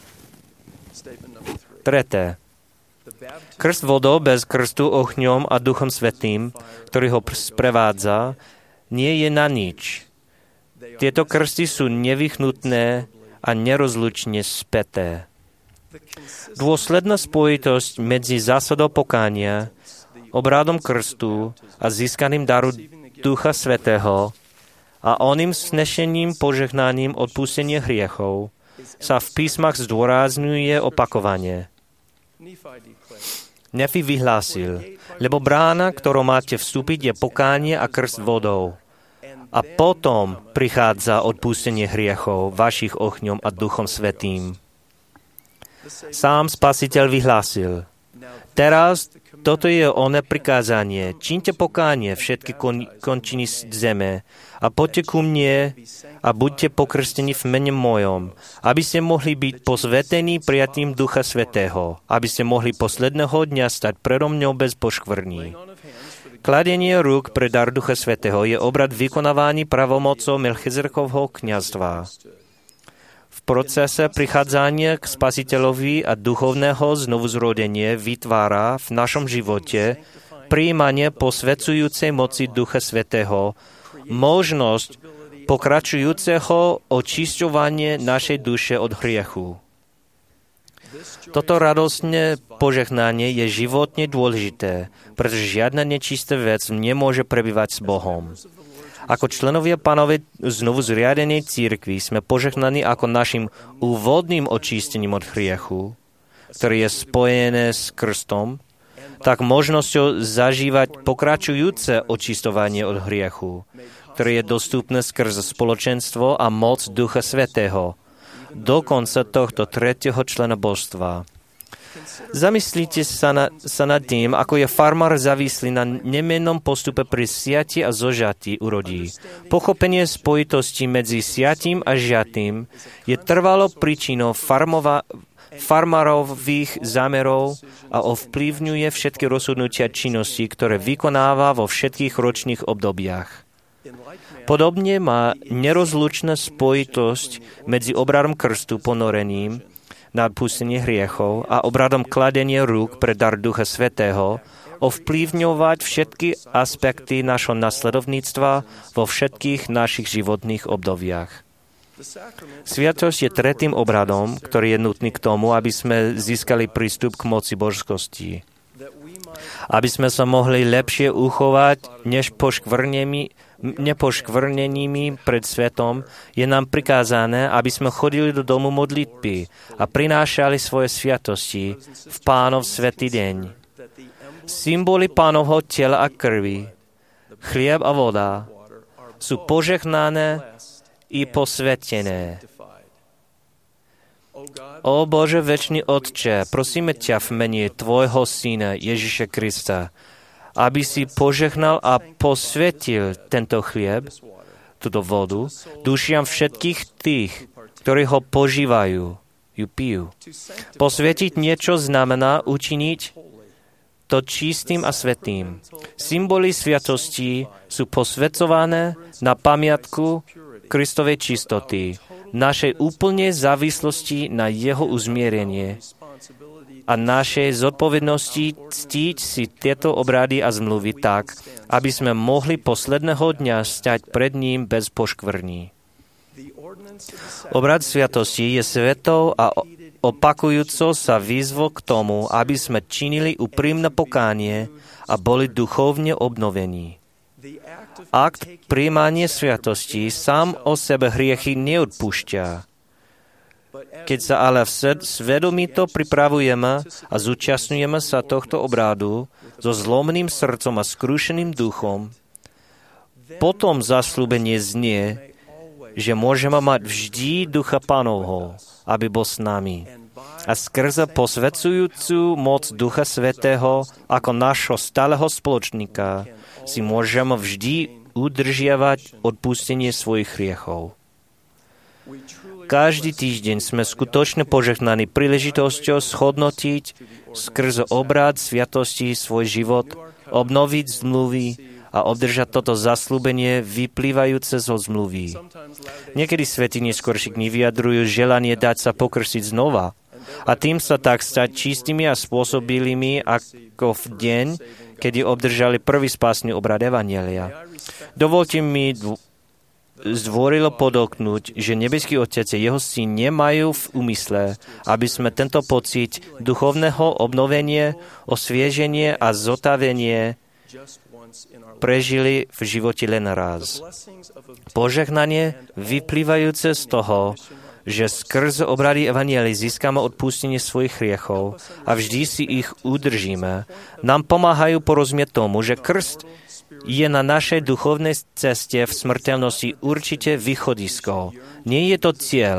Treté, krst vodou bez krstu ohňom a Duchom Svätým, ktorý ho sprevádza, nie je na nič. Tieto krsty sú nevyhnutné a nerozlučne späté. Dôsledná spojitosť medzi zásadou pokánia, obradom krstu a získaným daru Ducha Svätého a oným snešením požehnaním odpustenia hriechov sa v písmach zdôrazňuje opakovane. Nefi vyhlásil, lebo brána, ktorou máte vstúpiť, je pokánie a krst vodou. A potom prichádza odpustenie hriechov vašich ohňom a Duchom Svätým. Sám Spasiteľ vyhlásil, teraz toto je oné prikázanie, čínte pokánie všetky kon, končiny zeme a poďte ku mne a buďte pokrstení v mene mojom, aby ste mohli byť posvetení prijatím Ducha Svätého, aby ste mohli posledného dňa stať predo mňou bez poškvrní. Kladenie rúk pre dar Ducha Svätého je obrad vykonávaný pravomocou Melchizedekovho kňazstva. V procese prichádzania k Spasiteľovi a duchovného znovuzrodenie vytvára v našom živote prijímanie posvedzujúcej moci Ducha Svätého, možnosť pokračujúceho očisťovania našej duše od hriechu. Toto radostné požehnanie je životne dôležité, pretože žiadna nečistá vec nemôže prebývať s Bohom. Ako členovia Pánovej znovu zriadenej cirkvi sme požehnaní ako našim úvodným očistením od hriechu, ktoré je spojené s krstom, tak možnosťou zažívať pokračujúce očistovanie od hriechu, ktoré je dostupné skrze spoločenstvo a moc Ducha Svätého, do konca tohto tretieho člena božstva. Zamyslite sa, na, sa nad tým, ako je farmár závislý na nemennom postupe pri siati a zožatí urodí. Pochopenie spojitosti medzi siatím a žatým je trvalo príčinou farmova, farmárových zámerov a ovplyvňuje všetky rozhodnutia činnosti, ktoré vykonáva vo všetkých ročných obdobiach. Podobne má nerozlučná spojitosť medzi obradom krstu ponorením na odpustenie hriechov a obradom kladenie rúk pre dar Ducha Svätého ovplyvňovať všetky aspekty našho nasledovníctva vo všetkých našich životných obdobiach. Sviatosť je tretím obradom, ktorý je nutný k tomu, aby sme získali prístup k moci božskosti. Aby sme sa mohli lepšie uchovať než poškvrnení nepoškvrnenými pred svetom, je nám prikázané, aby sme chodili do domu modlitby a prinášali svoje sviatosti v Pánov svätý deň. Symboly Pánovho tela a krvi, chlieb a voda sú požehnané i posvetené. O Bože večný Otče, prosíme ťa v mene Tvojho Syna Ježiša Krista, aby si požehnal a posvetil tento chlieb, túto vodu, dušiam všetkých tých, ktorí ho požívajú, ju pijú. Posvetiť niečo znamená učiniť to čistým a svätým. Symboly sviatosti sú posvecované na pamiatku Kristovej čistoty, našej úplnej závislosti na jeho uzmierenie a našej zodpovednosti ctiť si tieto obrady a zmluvy tak, aby sme mohli posledného dňa stať pred ním bez poškvrní. Obrad sviatosti je svetou a opakujúco sa výzvo k tomu, aby sme činili úprimné pokánie a boli duchovne obnovení. Akt prijímania sviatosti sám o sebe hriechy neodpúšťa. Keď sa ale svedomito pripravujeme a zúčastňujeme sa tohto obrádu so zlomným srdcom a skrúšeným duchom, potom zasľúbenie znie, že môžeme mať vždy Ducha Pánovho, aby bol s nami. A skrze posvedzujúcu moc Ducha Svätého ako nášho stáleho spoločníka si môžeme vždy udržiavať odpustenie svojich hriechov. Každý týždeň sme skutočne požehnaní príležitosťou shodnotiť skrze obrad sviatosti svoj život, obnoviť zmluvy a obdržať toto zasľúbenie vyplývajúce zo zmluvy. Niekedy svätí neskoršie knihy vyjadrujú želanie dať sa pokrstiť znova a tým sa tak stať čistými a spôsobilými ako v deň, kedy obdržali prvý spásny obrad evanjelia. Dovolte mi zdvorilo podoknúť, že nebeský Otec a jeho Syn nemajú v úmysle, aby sme tento pocit duchovného obnovenia, osvieženie a zotavenie prežili v živote len raz. Požehnanie vyplývajúce z toho, že skrze obrady evanjelii získame odpustenie svojich hriechov a vždy si ich udržíme, nám pomáhajú porozumieť tomu, že krst je na našej duchovnej ceste v smrteľnosti určite východisko. Nie je to cieľ.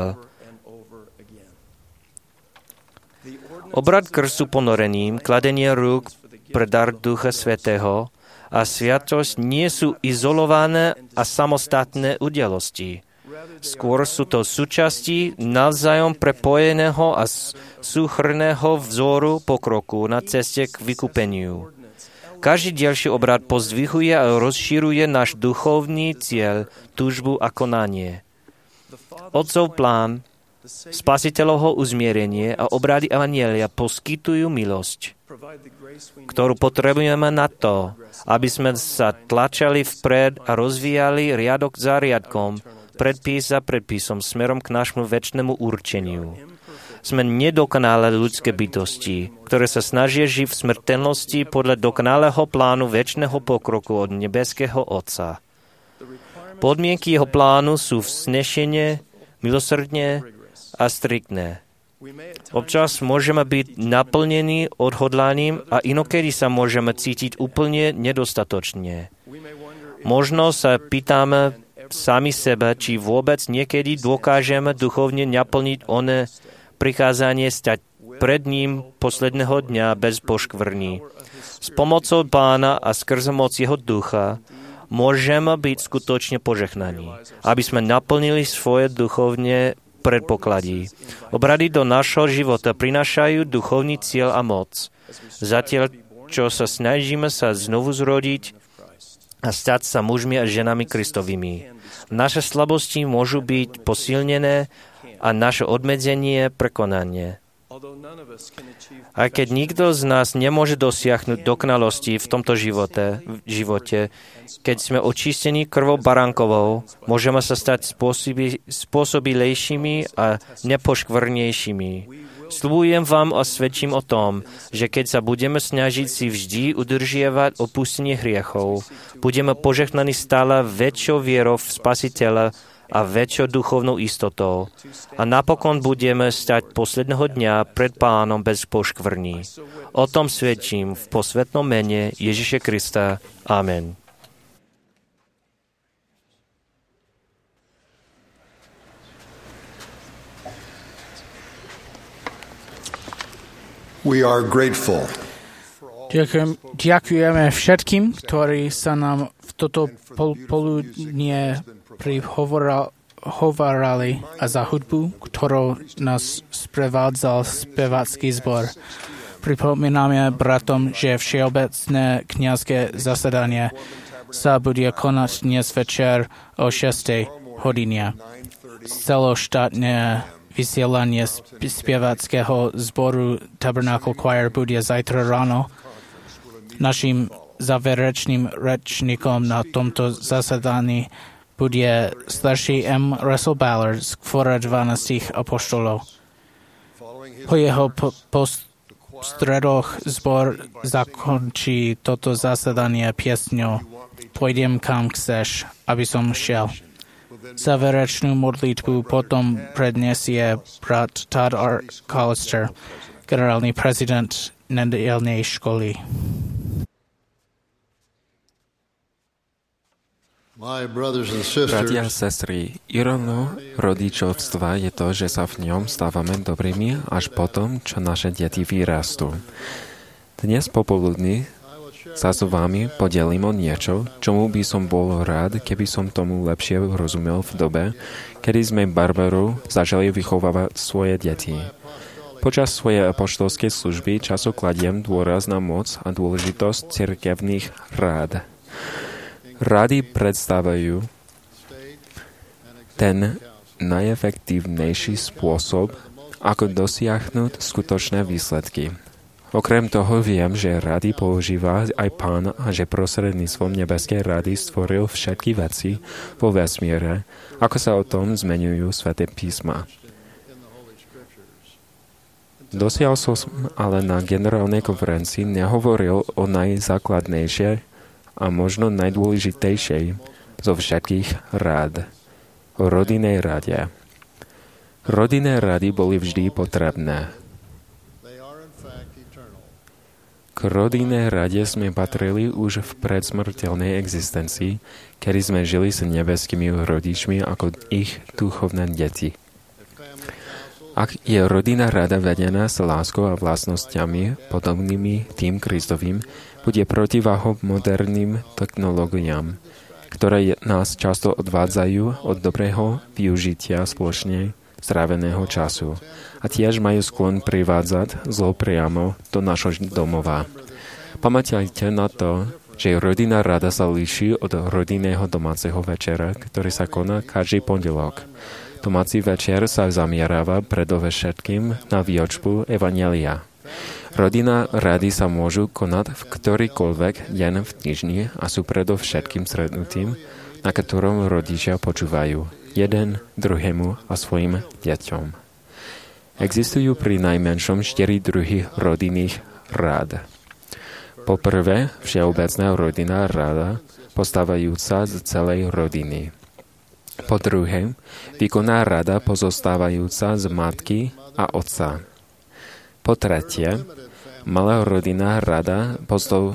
Obrad krstu ponorením, kladenie rúk pre dar Ducha Svätého a sviatosť nie sú izolované a samostatné udalosti. Skôr sú to súčasti navzájom prepojeného a súhrnného vzoru pokroku na ceste k vykúpeniu. Každý ďalší obrad pozdvihuje a rozširuje náš duchovný cieľ, túžbu a konanie. Otcov plán, spasiteľovho uzmierenie a obrady evanjelia poskytujú milosť, ktorú potrebujeme na to, aby sme sa tlačali vpred a rozvíjali riadok za riadkom, predpis za predpisom smerom k nášmu večnému určeniu. Sme nedokonalé ľudské bytosti, ktoré sa snažia žiť v smrteľnosti podľa dokonalého plánu večného pokroku od nebeského Otca. Podmienky jeho plánu sú vznešenie, milosrdne a striktné. Občas môžeme byť naplnení odhodlaním a inokedy sa môžeme cítiť úplne nedostatočne. Možno sa pýtame sami sebe, či vôbec niekedy dokážeme duchovne naplniť one prikázanie stať pred ním posledného dňa bez poškvrní. S pomocou Pána a skrze moc jeho ducha môžeme byť skutočne požehnaní, aby sme naplnili svoje duchovne predpokladí. Obrady do našho života prinášajú duchovný cieľ a moc. Zatiaľ, čo sa snažíme sa znovu zrodiť a stať sa mužmi a ženami Kristovými. Naše slabosti môžu byť posilnené a naše obmedzenie prekonanie. Aj keď nikto z nás nemôže dosiahnuť dokonalosti v tomto živote, v živote, keď sme očistení krvou baránkovou, môžeme sa stať spôsobi, spôsobilejšími a nepoškvrnejšími. Sľubujem vám a svedčím o tom, že keď sa budeme snažiť si vždy udržiavať opustenie hriechov, budeme požehnaní stále väčšou vierou v Spasiteľa a väčšou duchovnou istotou. A napokon budeme stať posledného dňa pred Pánom bez poškvrní. O tom svedčím v posvätnom mene Ježiša Krista. Amen. We are grateful. Ďakujem, ďakujeme všetkým, ktorí sa nám v toto pol, poludnie prihovorali a za hudbu, ktorou nás sprevádzal spevácky zbor. Pripomíname bratom, že všeobecné kňazské zasadanie sa bude konať dnes večer o šiestej hodine. Celoštátne vysielanie speváckého zboru Tabernacle Choir bude zajtra ráno. Naším záverečným rečníkom na tomto zasadaní bude starší M. Russell Ballard z Kvora dvanástich apoštolov. Po jeho po- postredoch zbor zakončí toto zasadanie piesňou Pôjdem kam chceš, aby som šiel. Záverečnú modlitbu potom predniesie brat Todd R. Collister, generálny prezident nedelnej školy. Bratia a sestry, ironou rodičovstva je to, že sa v ňom stávame dobrými až potom, čo naše deti vyrastú. Dnes popoludní sa s vami podelím o niečo, čomu by som bol rád, keby som tomu lepšie rozumel v dobe, kedy sme Barbaru začali vychovávať svoje deti. Počas svojej apoštolskej služby často kladiem dôraz na moc a dôležitosť cirkevných rád. Rady predstavujú ten najefektívnejší spôsob, ako dosiahnuť skutočné výsledky. Okrem toho viem, že rady používa aj Pán a že prostredníctvom nebeskej rady stvoril všetky veci vo vesmíre, ako sa o tom zmeňujú sväté písma. Dosiaľ som ale na generálnej konferencii nehovoril o najzákladnejšej a možno najdôležitejšej zo všetkých rád, o rodinnej rade. Rodinné rady boli vždy potrebné. K rodinnej rade sme patrili už v predsmrteľnej existencii, kedy sme žili s nebeskými rodičmi ako ich duchovné deti. Ak je rodinná rada vedená s láskou a vlastnosťami podobnými tým Kristovým, bude protiváhou moderným technológiám, ktoré nás často odvádzajú od dobrého využitia spoločne stráveného času a tiež majú sklon privádzať zlo priamo do našho domova. Pamätajte na to, že rodinná rada sa líši od rodinného domáceho večera, ktorý sa koná každý pondelok. Domáci večer sa zamieráva predovšetkým na výučbu evanjelia. Rodinné rady sa môžu konať v ktorýkoľvek deň v týždni a sú predovšetkým stretnutím, na ktorom rodičia počúvajú jeden druhému a svojim deťom. Existujú pri najmenšom štyri druhy rodinných rád. Po prvé, všeobecná rodinná rada, postávajúca z celej rodiny. Po druhé, výkonná rada pozostávajúca z matky a otca. Po tretie, malá rodinná rada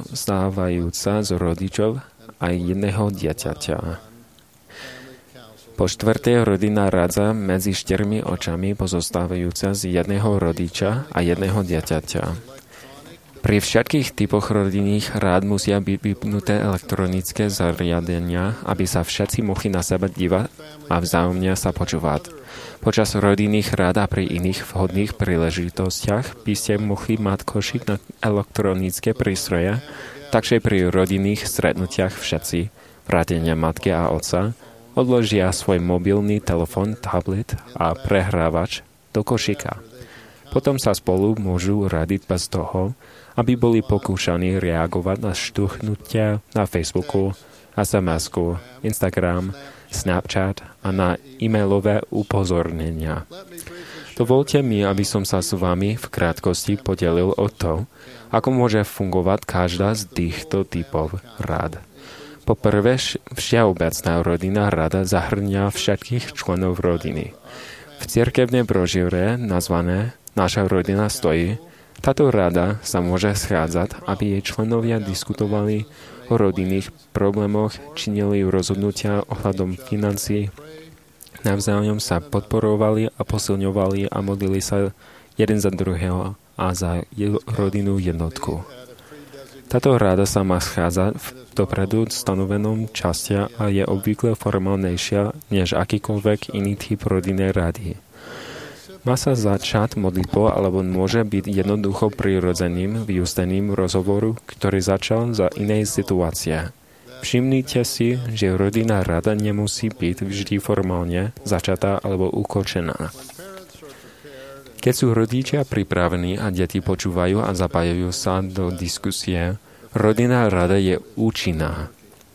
pozostávajúca z rodičov a jedného dieťaťa. Po štvrté, rodinná rada medzi štyrmi očami pozostávajúca z jedného rodiča a jedného dieťaťa. Pri všetkých typoch rodinných rád musia byť vypnuté elektronické zariadenia, aby sa všetci mohli na seba dívať a vzájomne sa počúvať. Počas rodinných rád a pri iných vhodných príležitostiach by ste mohli mať košík na elektronické prístroje, takže pri rodinných stretnutiach všetci, vrátane matky a otca, odložia svoj mobilný telefón, tablet a prehrávač do košíka. Potom sa spolu môžu radiť bez toho, aby boli pokúšaní reagovať na štuchnutia na Facebooku, es em esku, Instagram, Snapchat a na e-mailové upozornenia. Dovolte mi, aby som sa s vami v krátkosti podelil o to, ako môže fungovať každá z týchto typov rád. Poprvé, všeobecná rodinná rada zahrňa všetkých členov rodiny. V cirkevnej brožúre nazvané Naša rodina stojí, táto rada sa môže schádzať, aby jej členovia diskutovali o rodinných problémoch, činili rozhodnutia ohľadom financií, navzájom sa podporovali a posilňovali a modlili sa jeden za druhého a za rodinnú jednotku. Táto rada sa má schádzať v dopredu stanovenom čase a je obvykle formálnejšia než akýkoľvek iný typ rodinnej rady. Má sa začať modlitbou alebo môže byť jednoducho prirodzeným vyústeným rozhovoru, ktorý začal za inej situácie. Všimnite si, že rodinná rada nemusí byť vždy formálne začatá alebo ukončená. Keď sú rodičia pripravení a deti počúvajú a zapájajú sa do diskusie, rodinná rada je účinná.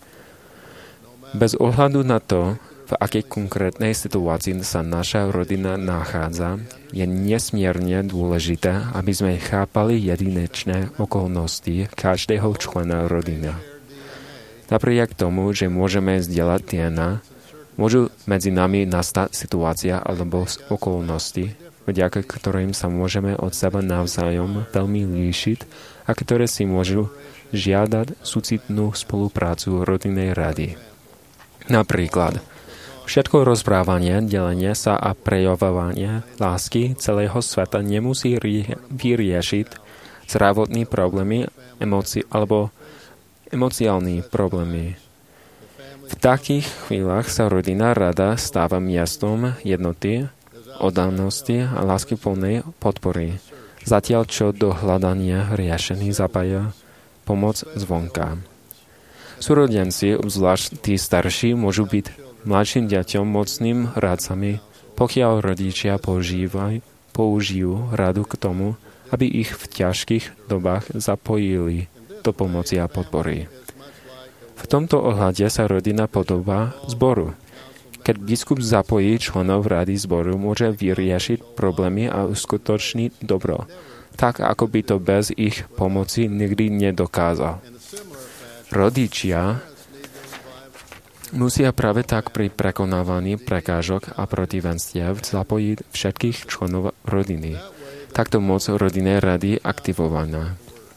Bez ohľadu na to, v akej konkrétnej situácii sa naša rodina nachádza, je nesmierne dôležité, aby sme chápali jedinečné okolnosti každého člena rodiny. Napriek tomu, že môžeme zdieľať diena, môžu medzi nami nastať situácia alebo okolnosti, vďaka ktorým sa môžeme od seba navzájom veľmi líšiť a ktoré si môžu žiadať súcitnú spoluprácu rodinnej rady. Napríklad, všetko rozprávanie, delenie sa a prejavovanie lásky celého sveta nemusí vyriešiť zdravotné problémy emoci- alebo emociálne problémy. V takých chvíľach sa rodinná rada stáva miestom jednoty, oddanosti a láskyplnej podpory, zatiaľ čo do hľadania riešení zapája pomoc zvonka. Súrodenci, obzvlášť tí starší, môžu byť mladším deťom mocným radcami, pokiaľ rodičia používaj, použijú radu k tomu, aby ich v ťažkých dobách zapojili do pomoci a podpory. V tomto ohľade sa rodina podobá zboru. Keď biskup zapojí členov rady zboru, môže vyriešiť problémy a uskutočniť dobro, tak ako by to bez ich pomoci nikdy nedokázal. Rodičia musia práve tak pri prekonávaní prekážok a protivenstiev zapojiť všetkých členov rodiny. Takto moc rodinnej rady aktivovaná.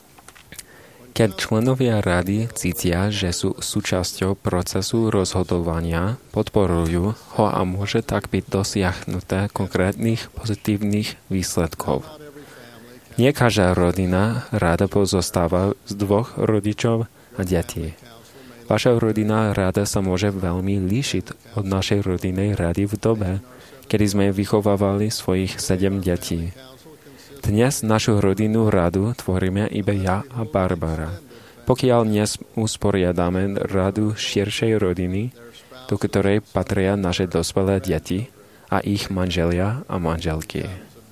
Keď členovia rady cítia, že sú súčasťou procesu rozhodovania, podporujú ho a môže tak byť dosiahnuté konkrétnych pozitívnych výsledkov. Nie každá rodina rada pozostáva z dvoch rodičov a detí. Vaša rodinná rada sa môže veľmi líšiť od našej rodinnej rady v dobe, kedy sme vychovávali svojich sedem detí. Dnes našu rodinnú radu tvoríme iba ja a Barbara. Pokiaľ dnes usporiadame radu širšej rodiny, do ktorej patria naše dospelé deti a ich manželia a manželky.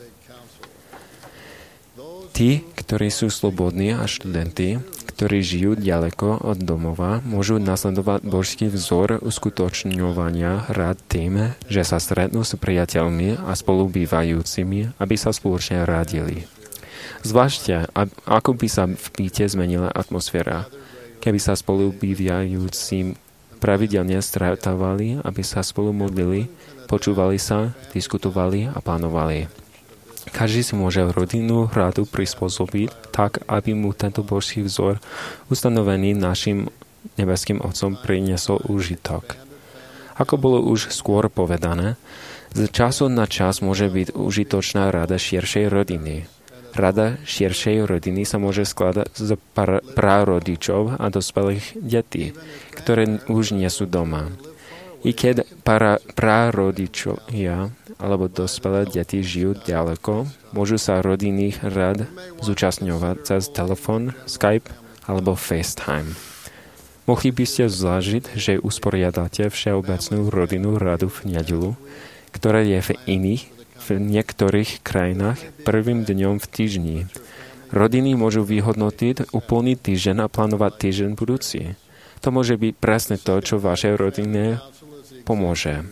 Tí, ktorí sú slobodní a študenti, ktorí žijú ďaleko od domova, môžu nasledovať božský vzor uskutočňovania rád tým, že sa stretnú s priateľmi a spolubývajúcimi, aby sa spoločne radili. Zvážte, ako by sa v byte zmenila atmosféra, keby sa spolubývajúci pravidelne stretávali, aby sa spolu modlili, počúvali sa, diskutovali a plánovali. Každý si môže rodinnú radu prispôsobiť tak, aby mu tento božský vzor ustanovený našim nebeským Otcom priniesol úžitok. Ako bolo už skôr povedané, z času na čas môže byť užitočná rada širšej rodiny. Rada širšej rodiny sa môže skladať z prarodičov a dospelých detí, ktoré už nie sú doma. I keď para, prarodičovia alebo dospelé deti žijú ďaleko, môžu sa rodinných rad zúčastňovať cez telefón, Skype alebo FaceTime. Mohli by ste zvážiť, že usporiadáte všeobecnú rodinnú radu v nedeľu, ktorá je v iných, v niektorých krajinách prvým dňom v týždni. Rodiny môžu vyhodnotiť úplný týždeň a plánovať týždeň budúci. To môže byť presne to, čo vašej rodine pomôže.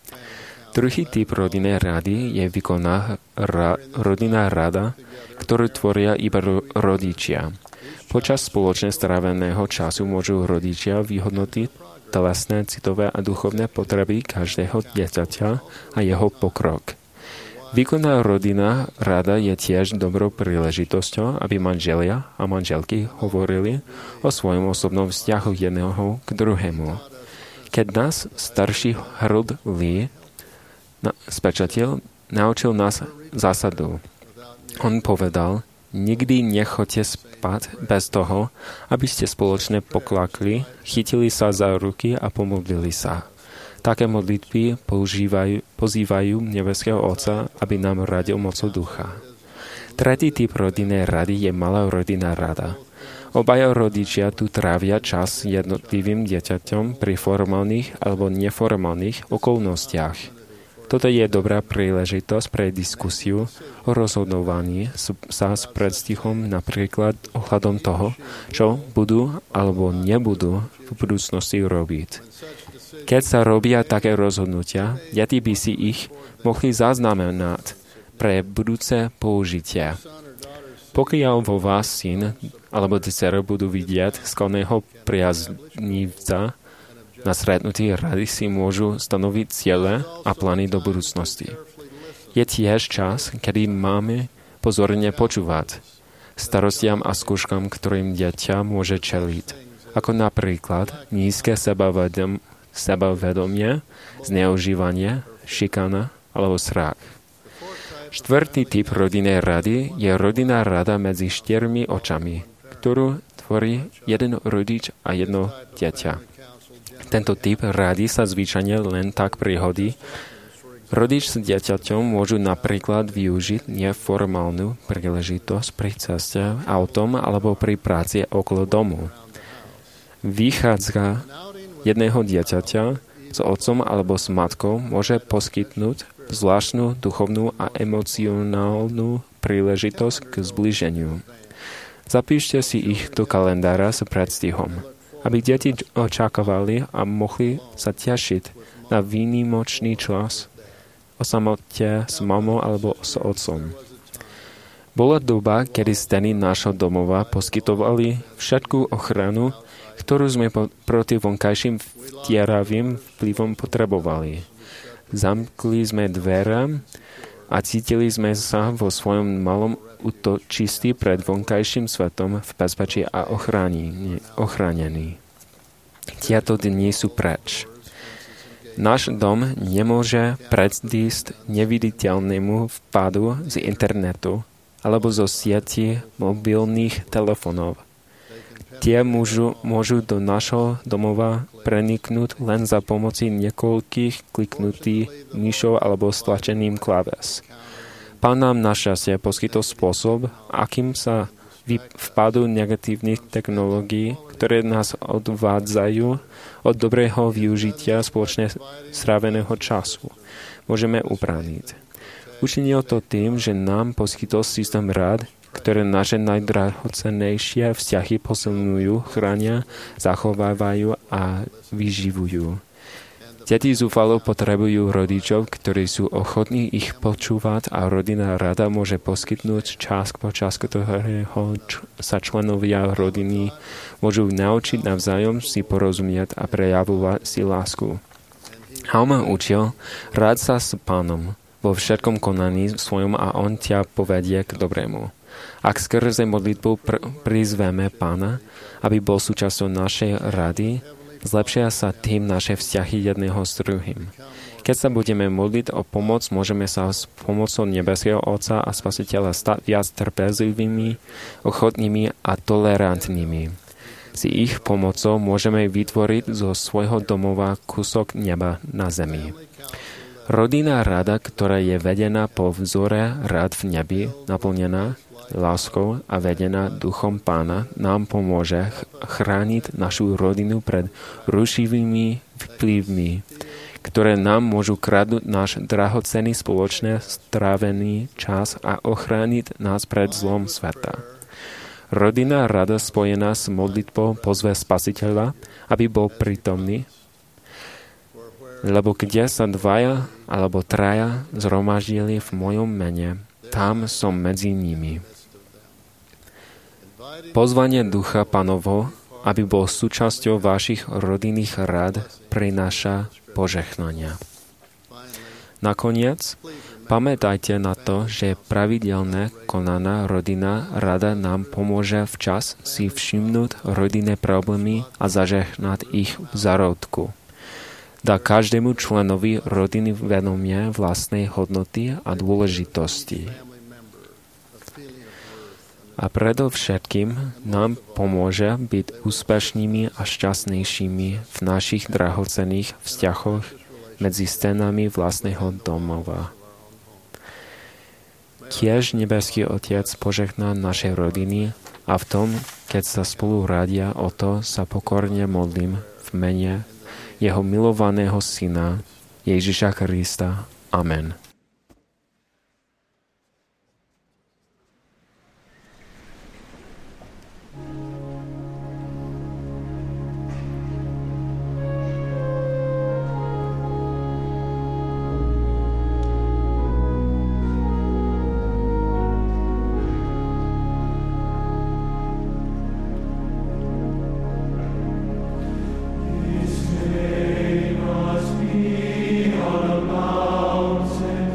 Druhý typ rodinnej rady je výkonná ra- rodinná rada, ktorú tvoria iba ro- rodičia. Počas spoločne stráveného času môžu rodičia vyhodnotiť telesné, citové a duchovné potreby každého dieťaťa a jeho pokrok. Výkonná rodinná rada je tiež dobrou príležitosťou, aby manželia a manželky hovorili o svojom osobnom vzťahu jedného k druhému. Keď nás starší Harold Lee spečatil, naučil nás zásadu. On povedal, nikdy nechoďte spať bez toho, aby ste spoločne poklakli, chytili sa za ruky a pomodlili sa. Také modlitby používajú, pozývajú nebeského Otca, aby nám radil mocou ducha. Tretí typ rodinnej rady je malá rodinná rada. Obaja rodičia tu trávia čas jednotlivým dieťaťom pri formálnych alebo neformálnych okolnostiach. Toto je dobrá príležitosť pre diskusiu o rozhodovaní sa s predstihom napríklad ohľadom toho, čo budú alebo nebudú v budúcnosti robiť. Keď sa robia také rozhodnutia, deti by si ich mohli zaznamenať pre budúce použitie. Pokiaľ vo vás syn alebo dcera budú vidieť skalného priaznivca, na stretnutí rady si môžu stanoviť ciele a plány do budúcnosti. Je tiež čas, kedy máme pozorne počúvať starostiam a skúškam, ktorým dieťa môže čeliť, ako napríklad nízke sebavedom, sebavedomie, zneužívanie, šikana alebo strach. Štvrtý typ rodinnej rady je rodinná rada medzi štyrmi očami, ktorú tvorí jeden rodič a jedno dieťa. Tento typ rady sa zvyčajne len tak prihodí. Rodič s dieťaťom môžu napríklad využiť neformálnu príležitosť pri ceste autom alebo pri práci okolo domu. Vychádzka jedného dieťaťa s otcom alebo s matkou môže poskytnúť zvláštnu duchovnú a emocionálnu príležitosť k zbliženiu. Zapíšte si ich do kalendára s predstihom, aby deti očakávali a mohli sa tešiť na výnimočný čas o samote s mamou alebo s otcom. Bola doba, kedy steny nášho domova poskytovali všetkú ochranu, ktorú sme po- proti vonkajším vtieravým vplyvom potrebovali. Zamkli sme dvere a cítili sme sa vo svojom malom útočistí pred vonkajším svetom v bezpečí a ochránení. Tieto dni sú preč. Náš dom nemôže predísť neviditeľnému vpadu z internetu alebo zo sieti mobilných telefónov. Tie môžu, môžu do našho domova preniknúť len za pomoci niekoľkých kliknutí myšou alebo stlačením kláves. Pán nám našťastie poskytol spôsob, akým sa vpadu negatívnych technológií, ktoré nás odvádzajú od dobrého využitia spoločne stráveného času, môžeme uprániť. Učinil to tým, že nám poskytol systém rád, ktoré naše najdrahocennejšie vzťahy posilňujú, chránia, zachovávajú a vyživujú. Deti zúfalo potrebujú rodičov, ktorí sú ochotní ich počúvať a rodinná rada môže poskytnúť čas, počas ktorého sa členovia rodiny môžu naučiť navzájom si porozumieť a prejavovať si lásku. Halma učil, rád sa s Pánom vo všetkom konaní svojom a on ťa povedie k dobrému. Ak skrze modlitbu pr- prizveme Pána, aby bol súčasťou našej rady, Zlepšia sa tým naše vzťahy jedného s druhým. Keď sa budeme modliť o pomoc, môžeme sa s pomocou nebeského Otca a Spasiteľa stať viac trpezlivými, ochotnými a tolerantnými. S ich pomocou môžeme vytvoriť zo svojho domova kúsok neba na zemi. Rodinná rada, ktorá je vedená po vzore rád v nebi, naplnená láskou a vedená duchom Pána, nám pomôže chrániť našu rodinu pred rušivými vplyvmi, ktoré nám môžu kradnúť náš drahocenný spoločne strávený čas a ochrániť nás pred zlom sveta. Rodinná rada spojená s modlitbou pozve Spasiteľa, aby bol prítomný, lebo kde sa dvaja alebo traja zhromaždili v mojom mene, tam som medzi nimi. Pozvanie Ducha Pánovho, aby bol súčasťou vašich rodinných rád, prináša požehnania. Nakoniec, pamätajte na to, že pravidelne konaná rodinná rada nám pomôže včas si všimnúť rodinné problémy a zažehnať ich v zárodku. Dá každému členovi rodiny vedomie vlastnej hodnoty a dôležitosti. A predovšetkým nám pomôže byť úspešnými a šťastnejšími v našich drahocenných vzťahoch medzi stenami vlastného domova. Tiež nebeský Otec požehná naše rodiny a v tom, keď sa spolu radia o to, sa pokorne modlím v mene jeho milovaného Syna, Ježiša Krista. Amen. On a mountain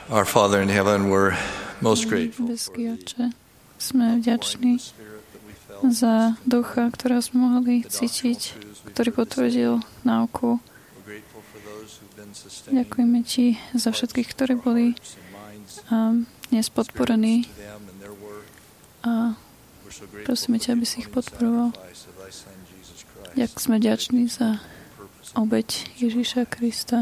Our Father in heaven, we're most grateful. Nebeský Otče, sme vďační za ducha, ktorého sme mohli cítiť, ktorý potvrdil náuku. Ďakujeme Ti za všetkých, ktorí boli um, dnes podporení a prosíme Ťa, aby si ich podporoval. Ďakujem, sme vďační za obeť Ježíša Krista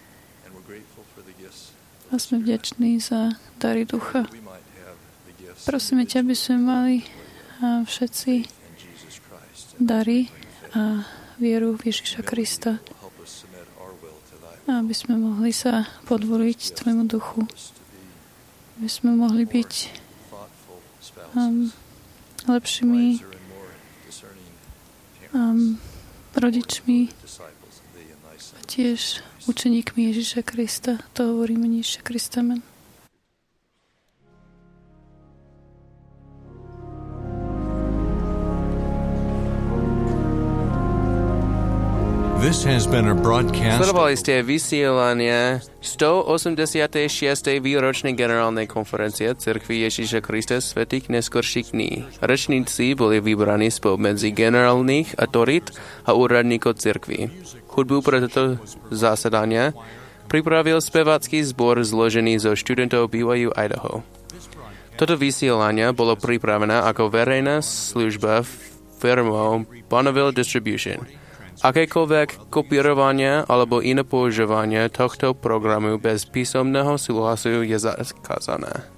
a sme vďační za dary ducha. Prosíme Ťa, aby sme mali a všetci dary a vieru v Ježíša Krista, aby sme mohli sa podvoliť Tvojmu duchu, aby sme mohli byť um, lepšími um, rodičmi a tiež učeníkmi Ježíša Krista. To hovoríme Ježíša Krista. Amen. This has been a broadcast. Sledovali ste vysielanie stoosemdesiatej šiestej výročnej generálnej konferencie Cirkvi Ježíša Krista svätých neskorších dní. Rečníci boli vybraní spomedzi generálnych autorít a úradníkov cirkvi. Hudbu pre toto zasadanie pripravil spevácky zbor zložený zo študentov B Y U Idaho. Toto vysielanie bolo pripravené ako verejná služba firmou Bonneville Distribution. Akékoľvek kopírovanie alebo iné používanie tohto programu bez písomného súhlasu je zakázané.